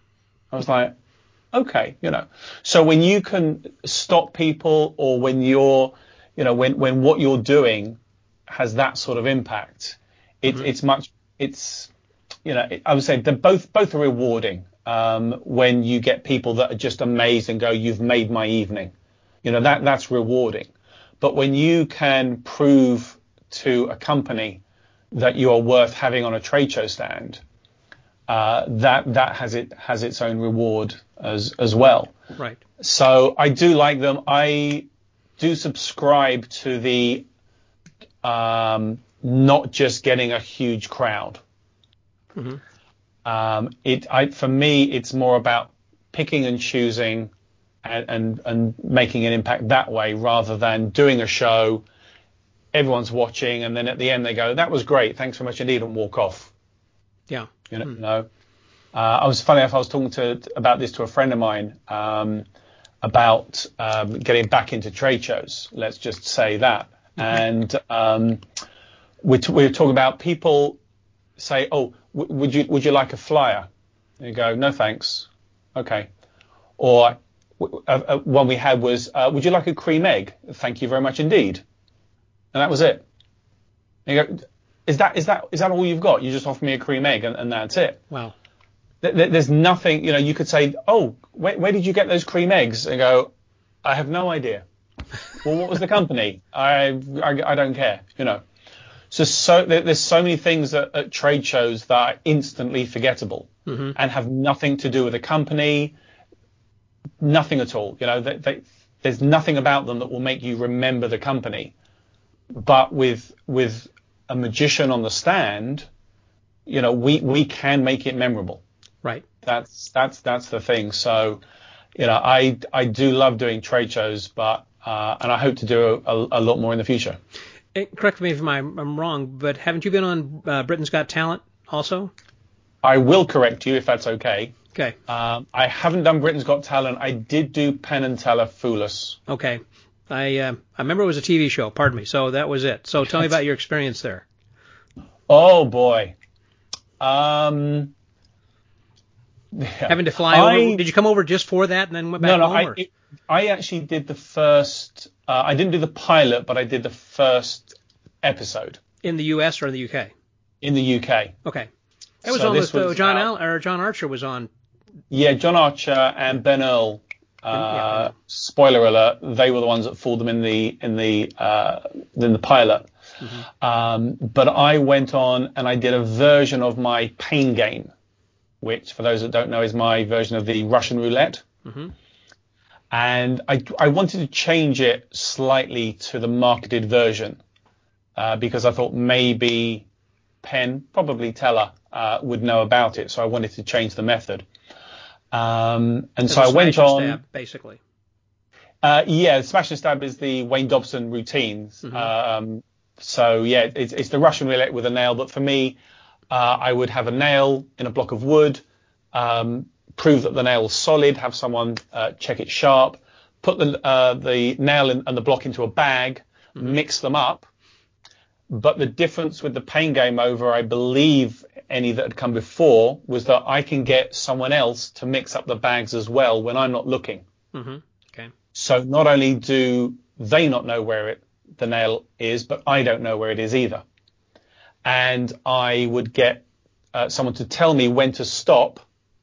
I was like, okay, you know. So when you can stop people, or when you're, you know, when when what you're doing has that sort of impact, it, mm-hmm. it's much, it's, you know, I would say they're both both are rewarding. Um, when you get people that are just amazed and go, you've made my evening, you know, that that's rewarding. But when you can prove to a company that you are worth having on a trade show stand, uh, that that has it has its own reward as as well. Right. So I do like them. I do subscribe to the um, not just getting a huge crowd. Mm-hmm. Um, it I for me it's more about picking and choosing. And, and and making an impact that way, rather than doing a show, everyone's watching, and then at the end they go, "That was great, thanks very much indeed," and walk off. Yeah. You know. Hmm. No. Uh, I was funny enough. I was talking to about this to a friend of mine um, about um, getting back into trade shows. Let's just say that, mm-hmm. and um, we're t- we're talking about people say, "Oh, w- would you would you like a flyer?" And you go, "No, thanks." Okay. Or Uh, uh, one we had was, uh, would you like a cream egg? Thank you very much indeed. And that was it. And you go, is that is that is that all you've got? You just offer me a cream egg and, and that's it. Wow. Th- th- there's nothing, you know, you could say, oh, where, where did you get those cream eggs? And go, I have no idea. Well, what was the company? I, I, I don't care, you know. So, so there, there's so many things at, at trade shows that are instantly forgettable mm-hmm. and have nothing to do with the company. Nothing at all. You know, they, they, there's nothing about them that will make you remember the company. but with with a magician on the stand, you know, we we can make it memorable. Right. That's that's that's the thing. So, you know, I I do love doing trade shows, but uh, and I hope to do a, a, a lot more in the future. And correct me if I'm, I'm wrong, but haven't you been on uh, Britain's Got Talent also? I will correct you if that's okay. Okay. Um, I haven't done Britain's Got Talent. I did do Penn and Teller Foolus. Okay. I uh, I remember it was a T V show. Pardon me. So that was it. So tell me about your experience there. Oh boy. Um. Yeah. Having to fly I, over. Did you come over just for that and then went back no, no, home? I, Or? it, I actually did the first. Uh, I didn't do the pilot, but I did the first episode In the U S or in the U K? in the U K. Okay. It was So on this with uh, was John out- Al or John Archer was on. Yeah, John Archer and Ben Earl. Uh, yeah, Ben. Spoiler alert: they were the ones that fooled them in the in the uh, in the pilot. Mm-hmm. Um, but I went on and I did a version of my Pain game, which, for those that don't know, is my version of the Russian roulette. Mm-hmm. And I I wanted to change it slightly to the marketed version uh, because I thought maybe Penn, probably Teller, uh, would know about it. So I wanted to change the method. Um, and As so a I went smash and on. Stab, basically. Uh, yeah, Smash and Stab is the Wayne Dobson routines. Mm-hmm. Um, so yeah, it's, it's the Russian roulette with a nail. But for me, uh, I would have a nail in a block of wood, um, prove that the nail's solid, have someone uh, check it sharp, put the uh, the nail in, and the block into a bag, mm-hmm. mix them up. But the difference with the Pain game over, I believe, any that had come before, was that I can get someone else to mix up the bags as well when I'm not looking. Mm-hmm. Okay. So not only do they not know where it, the nail is, but I don't know where it is either. And I would get uh, someone to tell me when to stop.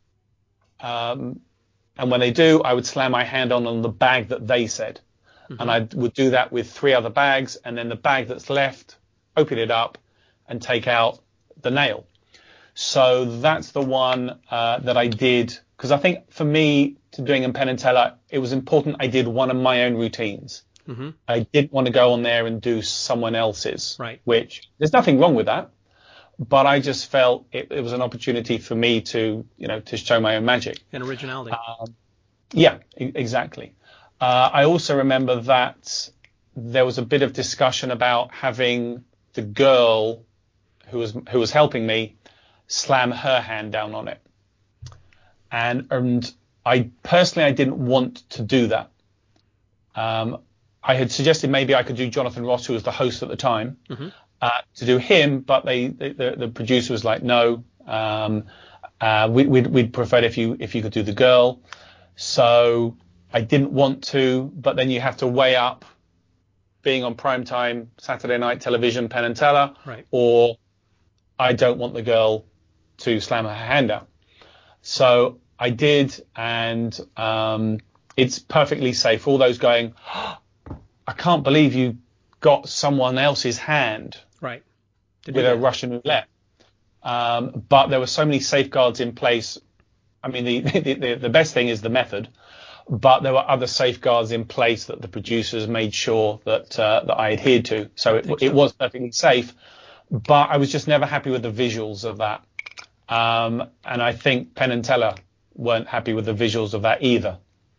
Um, and when they do, I would slam my hand on, on the bag that they said. Mm-hmm. And I would do that with three other bags. And then the bag that's left, open it up and take out the nail. So that's the one uh, that I did. Because I think for me, to doing in Penn and Teller, it was important I did one of my own routines. Mm-hmm. I didn't want to go on there and do someone else's, right. Which there's nothing wrong with that. But I just felt it, it was an opportunity for me to, you know, to show my own magic. And originality. Um, yeah, e- exactly. Uh, I also remember that there was a bit of discussion about having the girl who was who was helping me slam her hand down on it. And and I personally I didn't want to do that. Um, I had suggested maybe I could do Jonathan Ross, who was the host at the time, mm-hmm. uh, to do him, but they, they the, the producer was like, no, um, uh, we, we'd, we'd prefer if you if you could do the girl. So I didn't want to, but then you have to weigh up being on primetime Saturday night television, Penn and Teller, right. or I don't want the girl to slam her hand out. So I did, and um, it's perfectly safe. All those going, oh, I can't believe you got someone else's hand right. with a Russian roulette. Um, but there were so many safeguards in place. I mean, the, the, the, the best thing is the method, but there were other safeguards in place that the producers made sure that uh, that I adhered to. So it, so it was perfectly safe, but I was just never happy with the visuals of that. Um, and I think Penn and Teller weren't happy with the visuals of that either.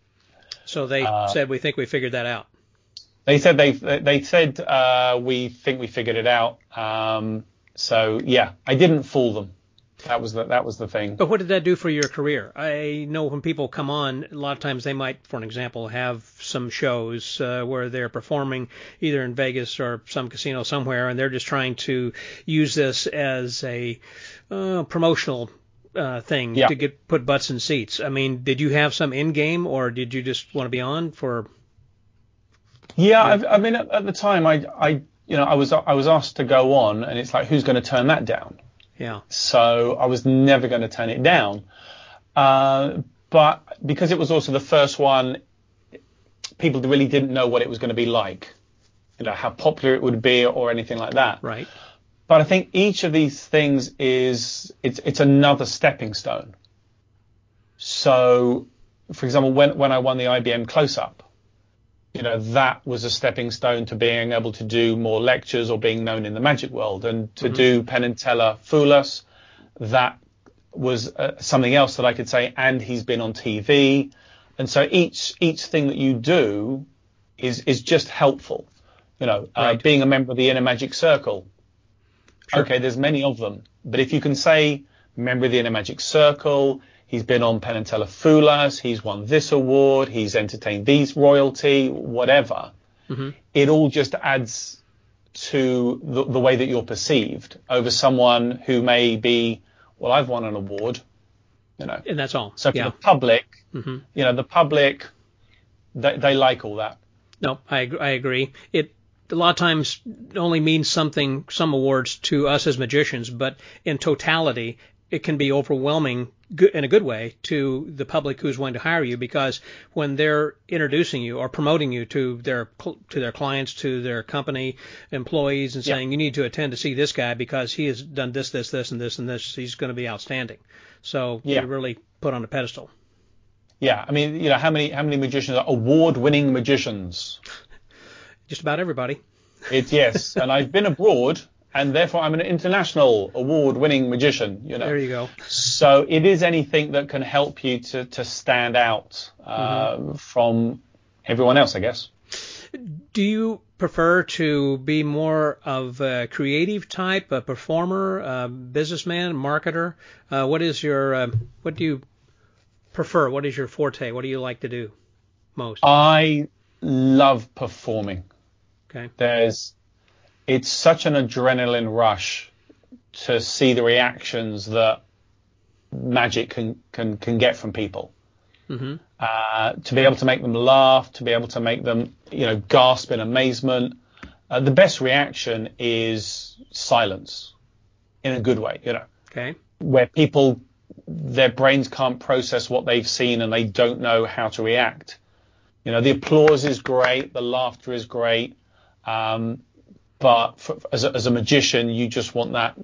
So they uh, said, we think we figured that out. They said they they said uh, we think we figured it out. Um, so yeah, I didn't fool them. That was the that was the thing. But what did that do for your career? I know when people come on, a lot of times they might, for an example, have some shows uh, where they're performing either in Vegas or some casino somewhere, and they're just trying to use this as a uh, promotional uh, thing yeah. to get put butts in seats. I mean, did you have some in game, or did you just want to be on for? Yeah, I've, I mean, at, at the time, I, I, you know, I was I was asked to go on, and it's like, who's going to turn that down? Yeah. So I was never going to turn it down. Uh, but because it was also the first one, people really didn't know what it was going to be like, you know, how popular it would be or anything like that. Right. But I think each of these things is, it's, it's another stepping stone. So, for example, when, when I won the I B M Close-Up, you know, that was a stepping stone to being able to do more lectures or being known in the magic world. And to mm-hmm. do Penn and Teller Fool Us, that was uh, something else that I could say, and he's been on T V. And so each each thing that you do is is just helpful. You know, uh, right. being a member of the Inner Magic Circle. Sure. Okay, there's many of them. But if you can say, member of the Inner Magic Circle, he's been on Penn and Teller Fool Us, he's won this award, he's entertained these royalty, whatever, mm-hmm. it all just adds to the, the way that you're perceived over someone who may be, well, I've won an award, you know. And that's all. So for yeah. the public, mm-hmm. you know, the public, they, they like all that. No, I I agree. It a lot of times only means something, some awards to us as magicians, but in totality, it can be overwhelming in a good way to the public who's going to hire you, because when they're introducing you or promoting you to their to their clients, to their company employees, and saying, yeah. you need to attend to see this guy because he has done this, this, this, and this, and this. He's going to be outstanding. So yeah. you're really put on a pedestal. Yeah, I mean, you know, how many how many magicians are award-winning magicians? Just about everybody. It's yes, and I've been abroad, and therefore I'm an international award-winning magician. You know. There you go. So it is anything that can help you to to stand out uh, mm-hmm. from everyone else, I guess. Do you prefer to be more of a creative type, a performer, a businessman, marketer? Uh, what is your uh, what do you prefer? What is your forte? What do you like to do most? I love performing. Okay. There's, it's such an adrenaline rush to see the reactions that magic can can, can get from people. Mm-hmm. Uh, to be able to make them laugh, to be able to make them, you know, gasp in amazement. Uh, the best reaction is silence, in a good way, you know. Okay. Where people, their brains can't process what they've seen and they don't know how to react. You know, the applause is great, the laughter is great, um, but for, as, a, as a magician, you just want that.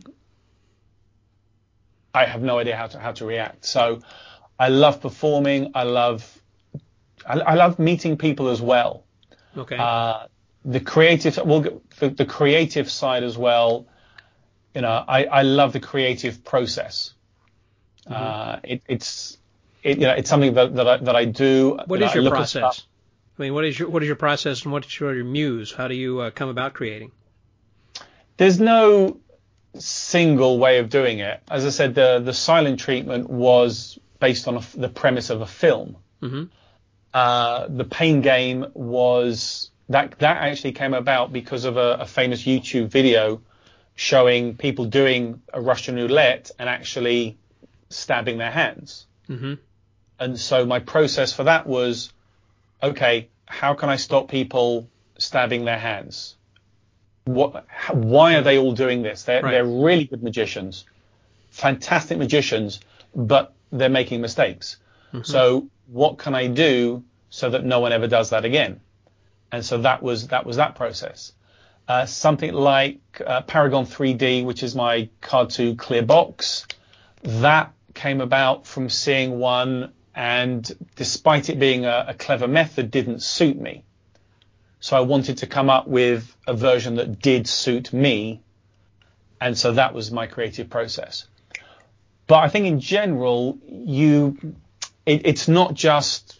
I have no idea how to how to react. So, I love performing. I love, I, I love meeting people as well. Okay. Uh, the creative, well, the, the creative side as well. You know, I, I love the creative process. Mm-hmm. Uh, it, it's, it, you know, it's something that, that I, that I do. What you is know, your process? I mean, what is your, what is your process and what's your muse? How do you uh, come about creating? There's no single way of doing it. As I said, the, the silent treatment was based on a, the premise of a film. Mm-hmm. Uh, the Pain Game was, that, that actually came about because of a, a famous YouTube video showing people doing a Russian roulette and actually stabbing their hands. Mm-hmm. And so my process for that was, okay, how can I stop people stabbing their hands? What? How, why are they all doing this? They're, right. they're really good magicians, fantastic magicians, but they're making mistakes. Mm-hmm. So what can I do so that no one ever does that again? And so that was that was that process. Uh, something like uh, Paragon three D, which is my card two clear box, that came about from seeing one, and despite it being a, a clever method, didn't suit me. So I wanted to come up with a version that did suit me, and so that was my creative process. But I think in general, you, it, it's not just,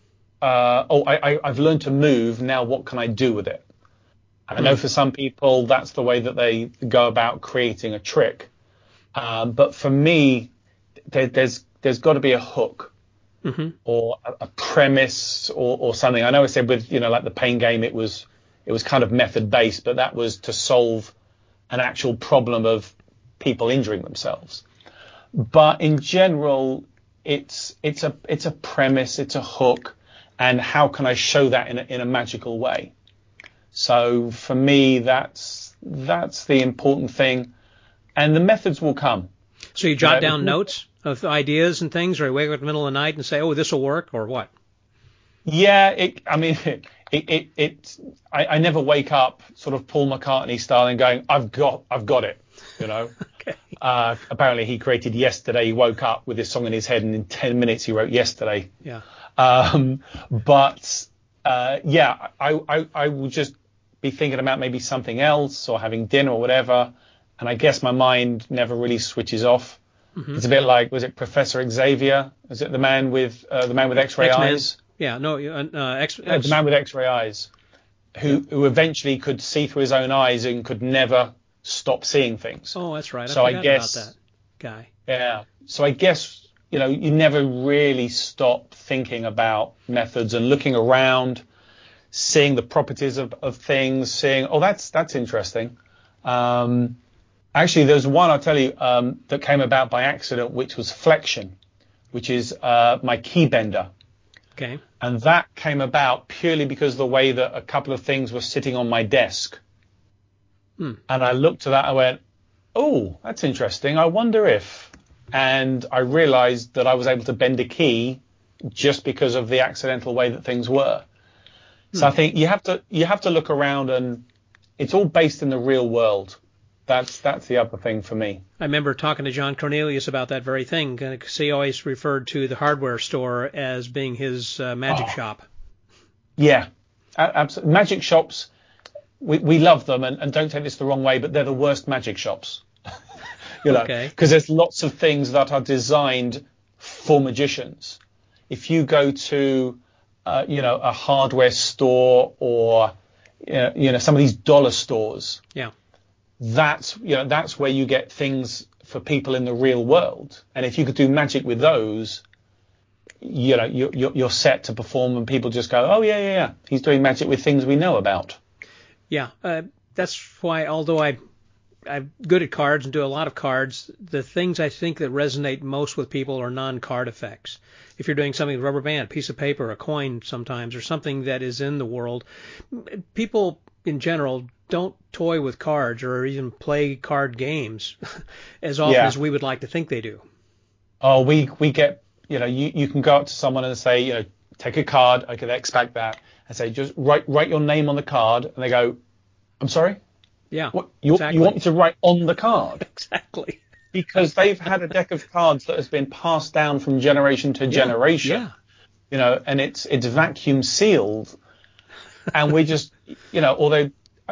uh, oh, I, I, I've learned to move, now what can I do with it? And I know for some people, that's the way that they go about creating a trick. Um, but for me, there, there's there's got to be a hook, mm-hmm. or a, a premise, or, or something. I know I said with, you know, like the Pain Game, it was it was kind of method based, but that was to solve an actual problem of people injuring themselves. But in general, it's it's a it's a premise, it's a hook, and how can I show that in a, in a magical way? So for me, that's that's the important thing, and the methods will come. So you jot you know, down notes of ideas and things, or you wake up in the middle of the night and say, "Oh, this will work," or what? Yeah, it, I mean, it it, it I, I never wake up sort of Paul McCartney style and going, "I've got I've got it," you know. Okay. Uh, apparently, he created Yesterday. He woke up with this song in his head, and in ten minutes he wrote Yesterday. Yeah. Um, but uh, yeah, I, I, I will just be thinking about maybe something else or having dinner or whatever. And I guess my mind never really switches off. Mm-hmm. It's a bit like, was it Professor Xavier? Is it the man with uh, the man with X-ray X-Men. eyes? Yeah, no, uh, X, yeah, X... the man with X-ray eyes, who yeah. who eventually could see through his own eyes and could never stop seeing things. Oh, that's right. I so forgot I guess about that guy. Yeah. So I guess you know you never really stop thinking about methods and looking around, seeing the properties of, of things, seeing oh that's that's interesting. Um, Actually, there's one, I'll tell you, um, that came about by accident, which was flexion, which is uh, my key bender. Okay. And that came about purely because of the way that a couple of things were sitting on my desk. Hmm. And I looked at that and went, oh, that's interesting. I wonder if. And I realized that I was able to bend a key just because of the accidental way that things were. Hmm. So I think you have to you have to look around, and it's all based in the real world. That's that's the other thing for me. I remember talking to John Cornelius about that very thing, because he always referred to the hardware store as being his uh, magic oh. shop. Yeah, absolutely. Magic shops, we, we love them, and, and don't take this the wrong way, but they're the worst magic shops. you know, because okay. there's lots of things that are designed for magicians. If you go to, uh, you know, a hardware store or, uh, you know, some of these dollar stores. Yeah. That's you know that's where you get things for people in the real world, and if you could do magic with those, you know you're you're, you're set to perform, and people just go, oh yeah yeah yeah, he's doing magic with things we know about. Yeah, uh, that's why although I I'm good at cards and do a lot of cards, the things I think that resonate most with people are non-card effects. If you're doing something with rubber band, a piece of paper, a coin sometimes, or something that is in the world, people in general don't toy with cards or even play card games as often yeah. as we would like to think they do. Oh, we we get, you know, you, you can go up to someone and say, you know, take a card, I could expect that, and say, just write write your name on the card, and they go, I'm sorry? Yeah, what, you, exactly. You want me to write on the card? Exactly. Because they've had a deck of cards that has been passed down from generation to yeah, generation. Yeah. You know, and it's it's vacuum sealed, and we just, you know, although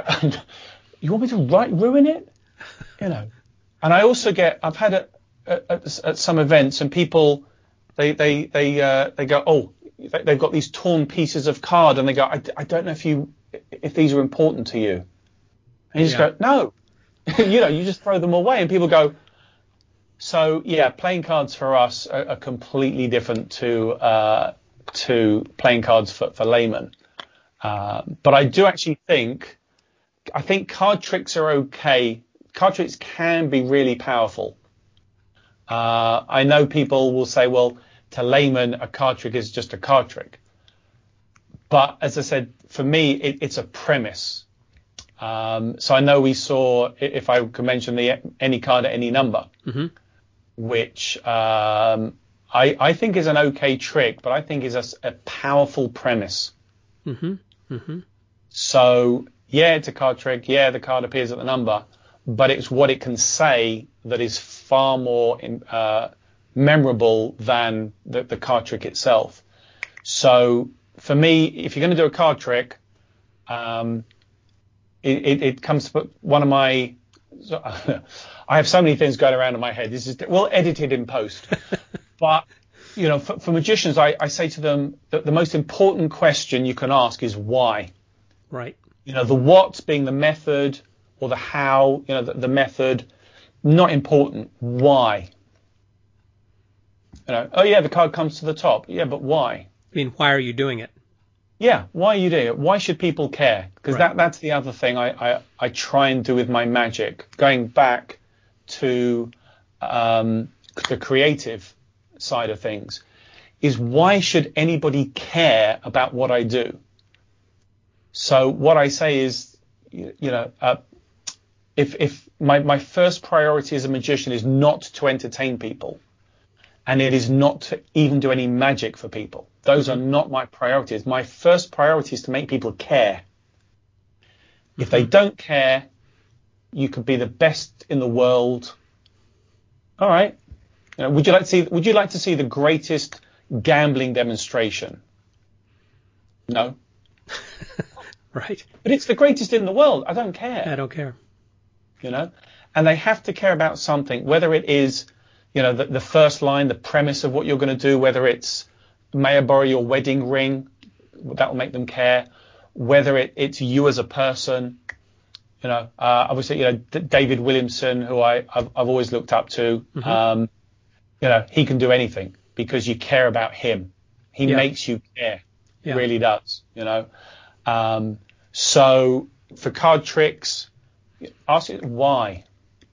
you want me to write ruin it, you know. And I also get, I've had it at, at, at some events, and people they they they uh, they go, oh, they've got these torn pieces of card, and they go, I, I don't know if you if these are important to you, and you just yeah. go, no, you know, you just throw them away, and people go. So yeah, playing cards for us are, are completely different to uh, to playing cards for, for laymen. Uh, but I do actually think, I think card tricks are okay. Card tricks can be really powerful. Uh, I know people will say, well, to laymen, a card trick is just a card trick. But as I said, for me, it, it's a premise. Um, so I know we saw, if I could mention the any card at any number. Mm-hmm. Which um, I, I think is an okay trick, but I think is a, a powerful premise. Mm-hmm. Mm-hmm. So, yeah, it's a card trick. Yeah, the card appears at the number, but it's what it can say that is far more uh, memorable than the, the card trick itself. So, for me, if you're going to do a card trick, um, it, it, it comes to one of my... So, I have so many things going around in my head. This is well edited in post. But, you know, for, for magicians, I, I say to them that the most important question you can ask is why. Right. You know, the what being the method, or the how, you know, the, the method, not important. Why? You know, oh, yeah, the card comes to the top. Yeah, but why? I mean, why are you doing it? Yeah, why are you doing it? Why should people care? Because right. that, that's the other thing I, I, I try and do with my magic. Going back to um, the creative side of things, is why should anybody care about what I do? So what I say is, you, you know, uh, if if my, my first priority as a magician is not to entertain people, and it is not to even do any magic for people. Those mm-hmm. are not my priorities. My first priority is to make people care. Mm-hmm. If they don't care, you could be the best in the world. All right. You know, would you like to see? Would you like to see the greatest gambling demonstration? No. Right. But it's the greatest in the world. I don't care. I don't care. You know, and they have to care about something, whether it is, you know, the, the first line, the premise of what you're going to do, whether it's may I borrow your wedding ring, that will make them care, whether it, it's you as a person, you know, uh, obviously, you know, D- David Williamson, who I, I've, I've always looked up to, Mm-hmm. um, you know, he can do anything because you care about him. He Yeah. makes you care. Yeah. He really does, you know. Um, so for card tricks, ask it why.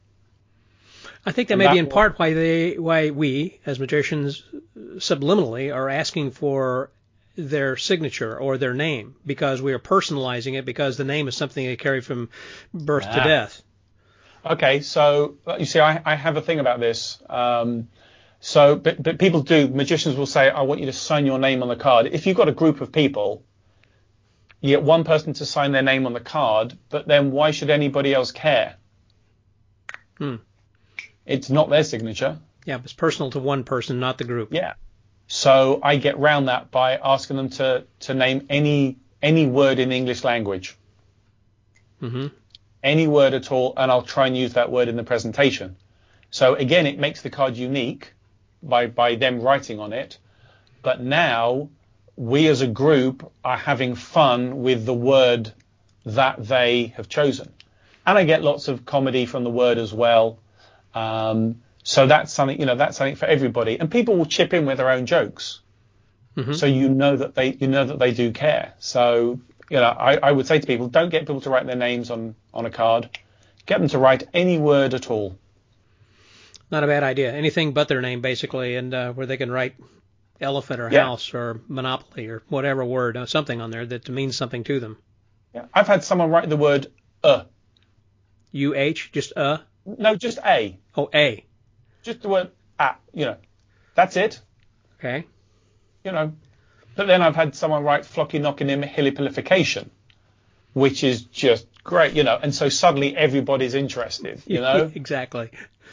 I think that And may be that in will- part why they, why we as magicians subliminally are asking for their signature or their name, because we are personalizing it, because the name is something they carry from birth to Ah. death. Okay, so you see, I, I have a thing about this. Um, so, but, but people do, magicians will say, I want you to sign your name on the card. If you've got a group of people, you get one person to sign their name on the card, but then why should anybody else care? Hmm. It's not their signature. Yeah, it's personal to one person, not the group. Yeah. So I get round that by asking them to, to name any any word in the English language. Mm-hmm. Any word at all, and I'll try and use that word in the presentation. So again, it makes the card unique by, by them writing on it. But now we as a group are having fun with the word that they have chosen. And I get lots of comedy from the word as well. Um, so that's something, you know, that's something for everybody. And people will chip in with their own jokes. Mm-hmm. So you know that they, you know that they do care. So, you know, I, I would say to people, don't get people to write their names on, on a card. Get them to write any word at all. Not a bad idea. Anything but their name, basically, and uh, where they can write elephant or Yeah. house or monopoly or whatever word, uh, something on there that means something to them. Yeah. I've had someone write the word uh. U H, just uh. No, just a. Oh, A. Just the word ah. You know, that's it. Okay. You know. But then I've had someone write flocky knocking in hilipilification, which is just great, you know. And so suddenly everybody's interested, you know. Exactly.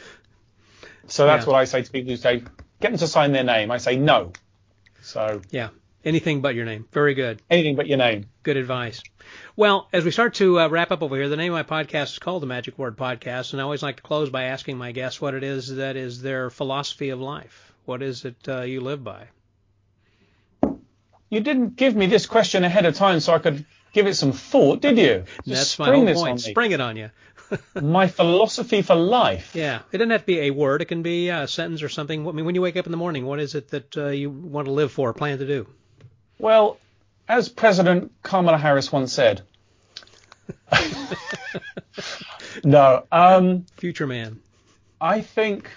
So that's Yeah. what I say to people who say, get them to sign their name. I say no. So Yeah. Anything but your name. Very good. anything but your name. Good advice. Well, as we start to uh, wrap up over here, the name of my podcast is called The Magic Word Podcast, and I always like to close by asking my guests what it is that is their philosophy of life. What is it uh, you live by? You didn't give me this question ahead of time so I could give it some thought, did you? Just That's my spring whole this point. on me. Spring it on you. My philosophy for life. Yeah. It doesn't have to be a word. It can be a sentence or something. I mean, when you wake up in the morning, what is it that uh, you want to live for, plan to do? Well, as President Kamala Harris once said. no, um, Future man. I think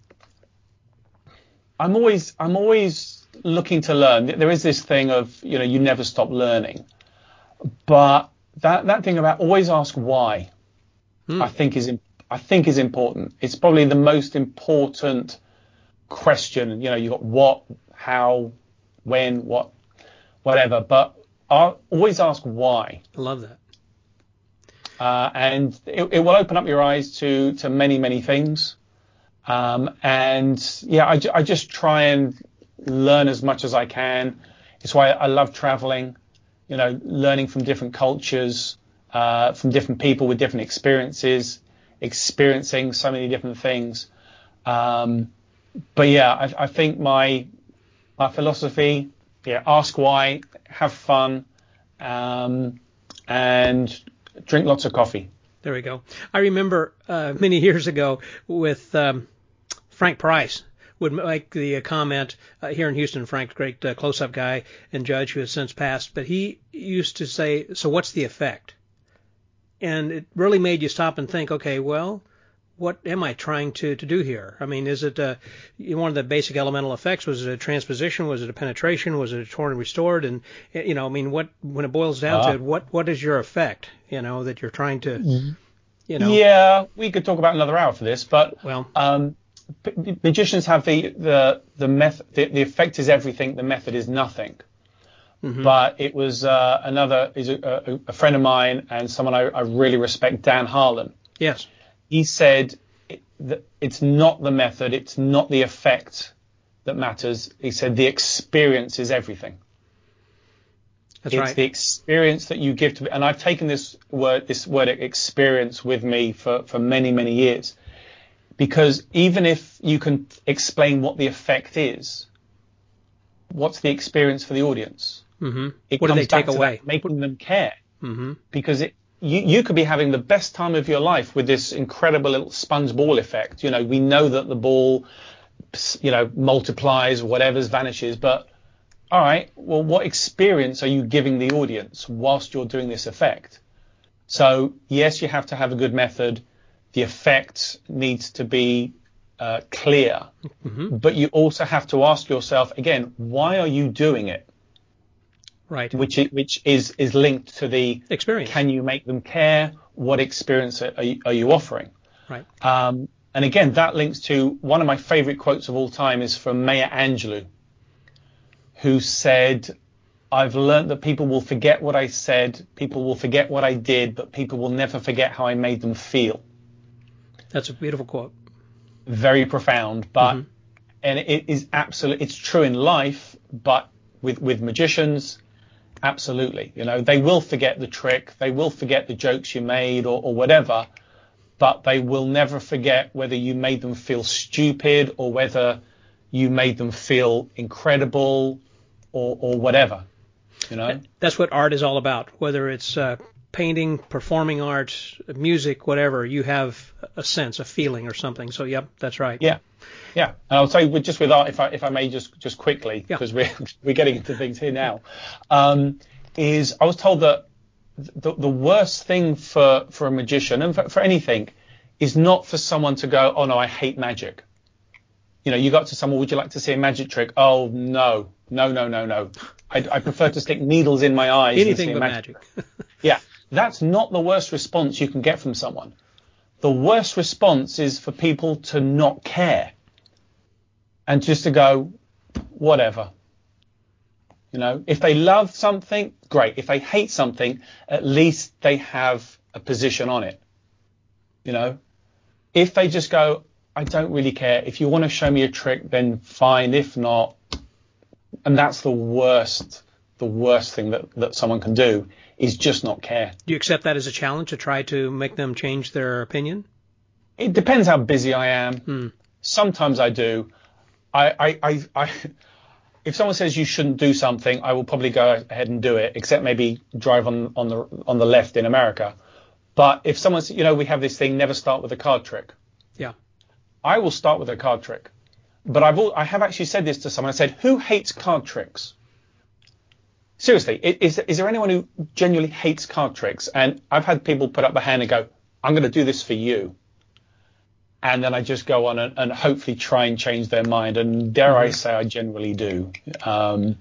I'm always I'm always looking to learn. There is this thing of, you know, you never stop learning. But that, that thing about always ask why, Hmm. I think is I think is important. It's probably the most important question. You know, you've got what, how, when, what, whatever. But uh, always ask why. I love that. Uh, and it, it will open up your eyes to, to many, many things. Um, and yeah, I, ju- I just try and learn as much as I can. It's why I love traveling, you know, learning from different cultures, uh, from different people with different experiences, experiencing so many different things. Um, but yeah, I, I think my, my philosophy, yeah, ask why, have fun, um, and drink lots of coffee. There we go. I remember uh, many years ago with um, Frank Price would make the uh, comment uh, here in Houston. Frank's a great uh, close-up guy and judge who has since passed, but he used to say, "So what's the effect?" And it really made you stop and think, okay, well, what am I trying to, to do here? I mean, is it uh, one of the basic elemental effects? Was it a transposition? Was it a penetration? Was it a torn and restored? And, you know, I mean, what when it boils down Ah. to it, what, what is your effect, you know, that you're trying to, you know? Yeah, we could talk about another hour for this, but Well, um, p- magicians have the the the method. The, the effect is everything. The method is nothing. mhm. But it was uh, another is a, a, a friend of mine and someone I, I really respect, Dan Harlan. Yes. He said it, that it's not the method, it's not the effect that matters. He said the experience is everything. That's it's right. the experience that you give to, and I've taken this word, this word experience with me for, for many, many years, because even if you can explain what the effect is, what's the experience for the audience? Mm-hmm. It What do comes they take back to away? that, making them care. Mm-hmm. Because it, you, you could be having the best time of your life with this incredible little sponge ball effect. You know, we know that the ball, you know, multiplies, whatever's vanishes, but all right, well, what experience are you giving the audience whilst you're doing this effect? So, yes, you have to have a good method. The effect needs to be uh, clear. Mm-hmm. But you also have to ask yourself, again, why are you doing it? Right. Which which is, is linked to the experience. Can you make them care? What experience are you, are you offering? Right. Um, and again, that links to one of my favorite quotes of all time is from Maya Angelou, who said, I've learned that people will forget what I said, people will forget what I did, but people will never forget how I made them feel. That's a beautiful quote. Very profound, but, mm-hmm. and it is absolutely, it's true in life, but with, with magicians, absolutely. You know, they will forget the trick, they will forget the jokes you made or, or whatever, but they will never forget whether you made them feel stupid or whether you made them feel incredible or, or whatever, you know? That's what art is all about, whether it's uh, painting, performing art, music, whatever. You have a sense, a feeling or something. So, yep, that's right. Yeah. Yeah. And I'll say with, just with art, if I, if I may just, just quickly, because yeah. we're, we're getting into things here now, um, is I was told that the, the worst thing for, for a magician and for, for anything is not for someone to go, oh no, I hate magic. You know, you got to someone, would you like to see a magic trick? Oh, no, no, no, no, no. I, I prefer to stick needles in my eyes. Anything than see but a magic. magic. Yeah, that's not the worst response you can get from someone. The worst response is for people to not care and just to go, whatever. You know, if they love something, great. If they hate something, at least they have a position on it. You know, if they just go, I don't really care. If you want to show me a trick, then fine. If not, and that's the worst, the worst thing that, that someone can do is just not care. Do you accept that as a challenge to try to make them change their opinion? It depends how busy I am. Hmm. Sometimes I do. I, I, I, I, if someone says you shouldn't do something, I will probably go ahead and do it, except maybe drive on, on the, on the left in America. But if someone's, you know, we have this thing, never start with a card trick. Yeah. I will start with a card trick. But I've all, I have actually said this to someone. I said, who hates card tricks? Seriously, is, is there anyone who genuinely hates card tricks? And I've had people put up their hand and go, I'm going to do this for you. And then I just go on and, and hopefully try and change their mind. And dare mm-hmm. I say, I generally do. Um,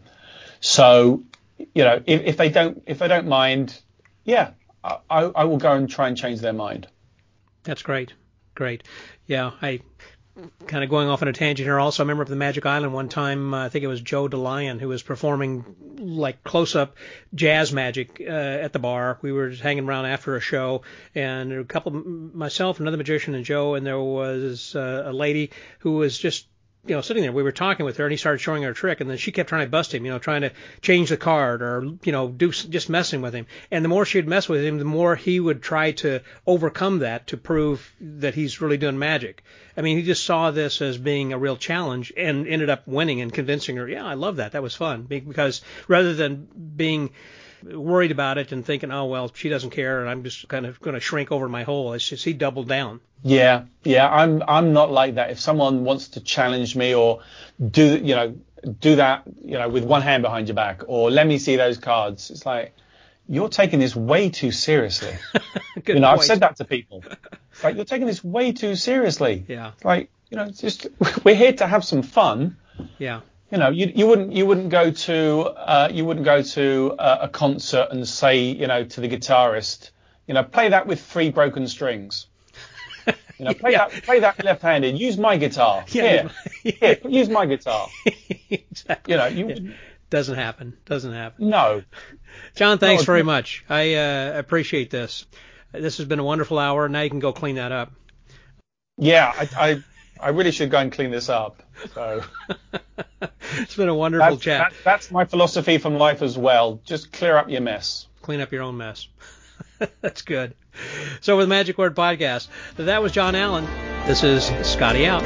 so, you know, if, if they don't, if they don't mind, yeah, I, I will go and try and change their mind. That's great. Great. Yeah, I kind of going off on a tangent here. Also, I remember at the Magic Island one time, uh, I think it was Joe DeLion who was performing like close-up jazz magic uh, at the bar. We were hanging around after a show, and there were a couple, myself, another magician, and Joe, and there was uh, a lady who was just, you know, sitting there. We were talking with her, and he started showing her a trick, and then she kept trying to bust him, you know, trying to change the card or, you know, do just messing with him. And the more she'd mess with him, the more he would try to overcome that to prove that he's really doing magic. I mean, he just saw this as being a real challenge and ended up winning and convincing her, yeah, I love that. That was fun. Because rather than being worried about it and thinking, oh, well, she doesn't care and I'm just kind of going to shrink over my hole, it's just he doubled down. Yeah, yeah, I'm I'm not like that. If someone wants to challenge me or do, you know, do that, you know, with one hand behind your back or let me see those cards, it's like, you're taking this way too seriously. you know, point. I've said that to people. It's like, you're taking this way too seriously. Yeah. Like, you know, it's just, we're here to have some fun. Yeah. You know, you you wouldn't you wouldn't go to uh, you wouldn't go to a, a concert and say, you know, to the guitarist, you know, play that with three broken strings. You know, play yeah. that play that left-handed. Use my guitar. Yeah. Here, here, use my guitar. Exactly. You know, you yeah. doesn't happen. Doesn't happen. No. John, thanks no, very much. I uh, appreciate this. This has been a wonderful hour. Now you can go clean that up. Yeah, I, I I really should go and clean this up. So it's been a wonderful that's, chat. That, that's my philosophy from life as well. Just clear up your mess. Clean up your own mess. That's good. So with Magic Word Podcast, that was John Allen. This is Scotty out.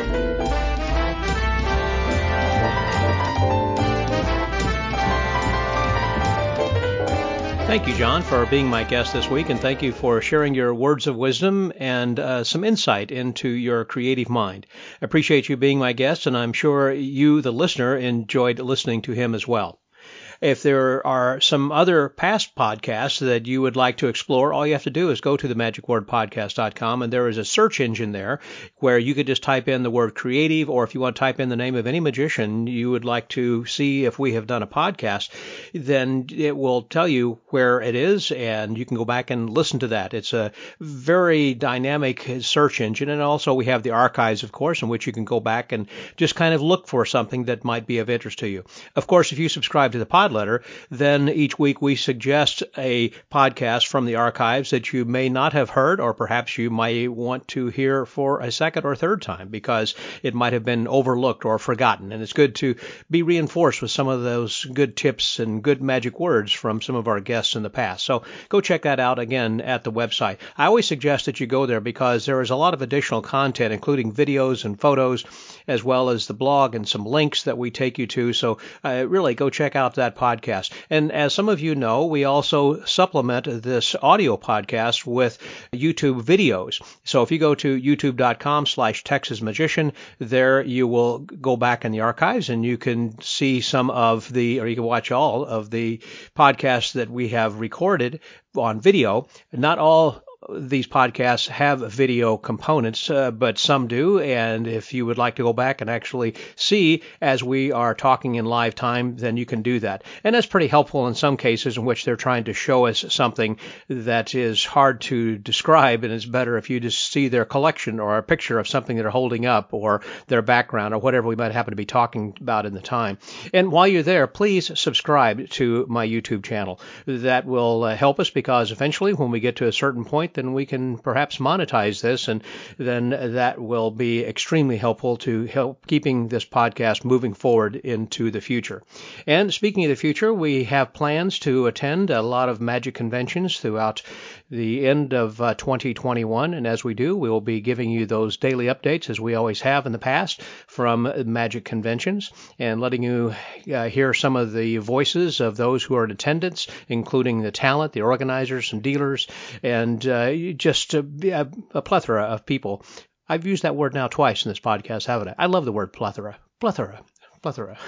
Thank you, John, for being my guest this week, and thank you for sharing your words of wisdom and uh, some insight into your creative mind. I appreciate you being my guest, and I'm sure you, the listener, enjoyed listening to him as well. If there are some other past podcasts that you would like to explore, all you have to do is go to the magic word podcast dot com, and there is a search engine there where you could just type in the word creative, or if you want to type in the name of any magician you would like to see if we have done a podcast, then it will tell you where it is, and you can go back and listen to that. It's a very dynamic search engine, and also we have the archives, of course, in which you can go back and just kind of look for something that might be of interest to you. Of course, if you subscribe to the podcast letter, then each week we suggest a podcast from the archives that you may not have heard, or perhaps you might want to hear for a second or third time because it might have been overlooked or forgotten. And it's good to be reinforced with some of those good tips and good magic words from some of our guests in the past. So go check that out again at the website. I always suggest that you go there because there is a lot of additional content, including videos and photos, as well as the blog and some links that we take you to. So uh, really go check out that podcast. And as some of you know, we also supplement this audio podcast with YouTube videos. So if you go to youtube dot com slash Texas Magician, there you will go back in the archives and you can see some of the, or you can watch all of the podcasts that we have recorded on video. Not all these podcasts have video components, uh, but some do. And if you would like to go back and actually see as we are talking in live time, then you can do that. And that's pretty helpful in some cases in which they're trying to show us something that is hard to describe, and it's better if you just see their collection or a picture of something they're holding up or their background or whatever we might happen to be talking about in the time. And while you're there, please subscribe to my YouTube channel. That will uh, help us because eventually when we get to a certain point, then we can perhaps monetize this, and then that will be extremely helpful to help keeping this podcast moving forward into the future. And speaking of the future, we have plans to attend a lot of magic conventions throughout the end of uh, twenty twenty-one, and as we do, we will be giving you those daily updates as we always have in the past from magic conventions, and letting you uh, hear some of the voices of those who are in attendance, including the talent, the organizers and dealers, and uh, just a, a plethora of people. I've used that word now twice in this podcast, haven't I? I love the word plethora. Plethora. Plethora.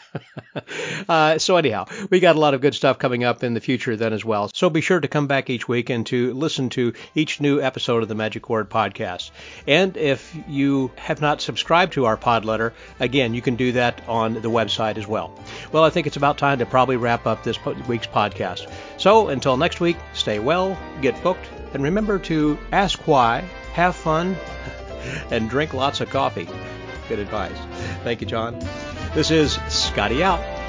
uh, so anyhow, we got a lot of good stuff coming up in the future then as well. So be sure to come back each week and to listen to each new episode of the Magic Word Podcast. And if you have not subscribed to our pod letter, again, you can do that on the website as well. Well, I think it's about time to probably wrap up this week's podcast. So until next week, stay well, get booked, and remember to ask why, have fun, and drink lots of coffee. Good advice. Thank you, John. This is Scotty out.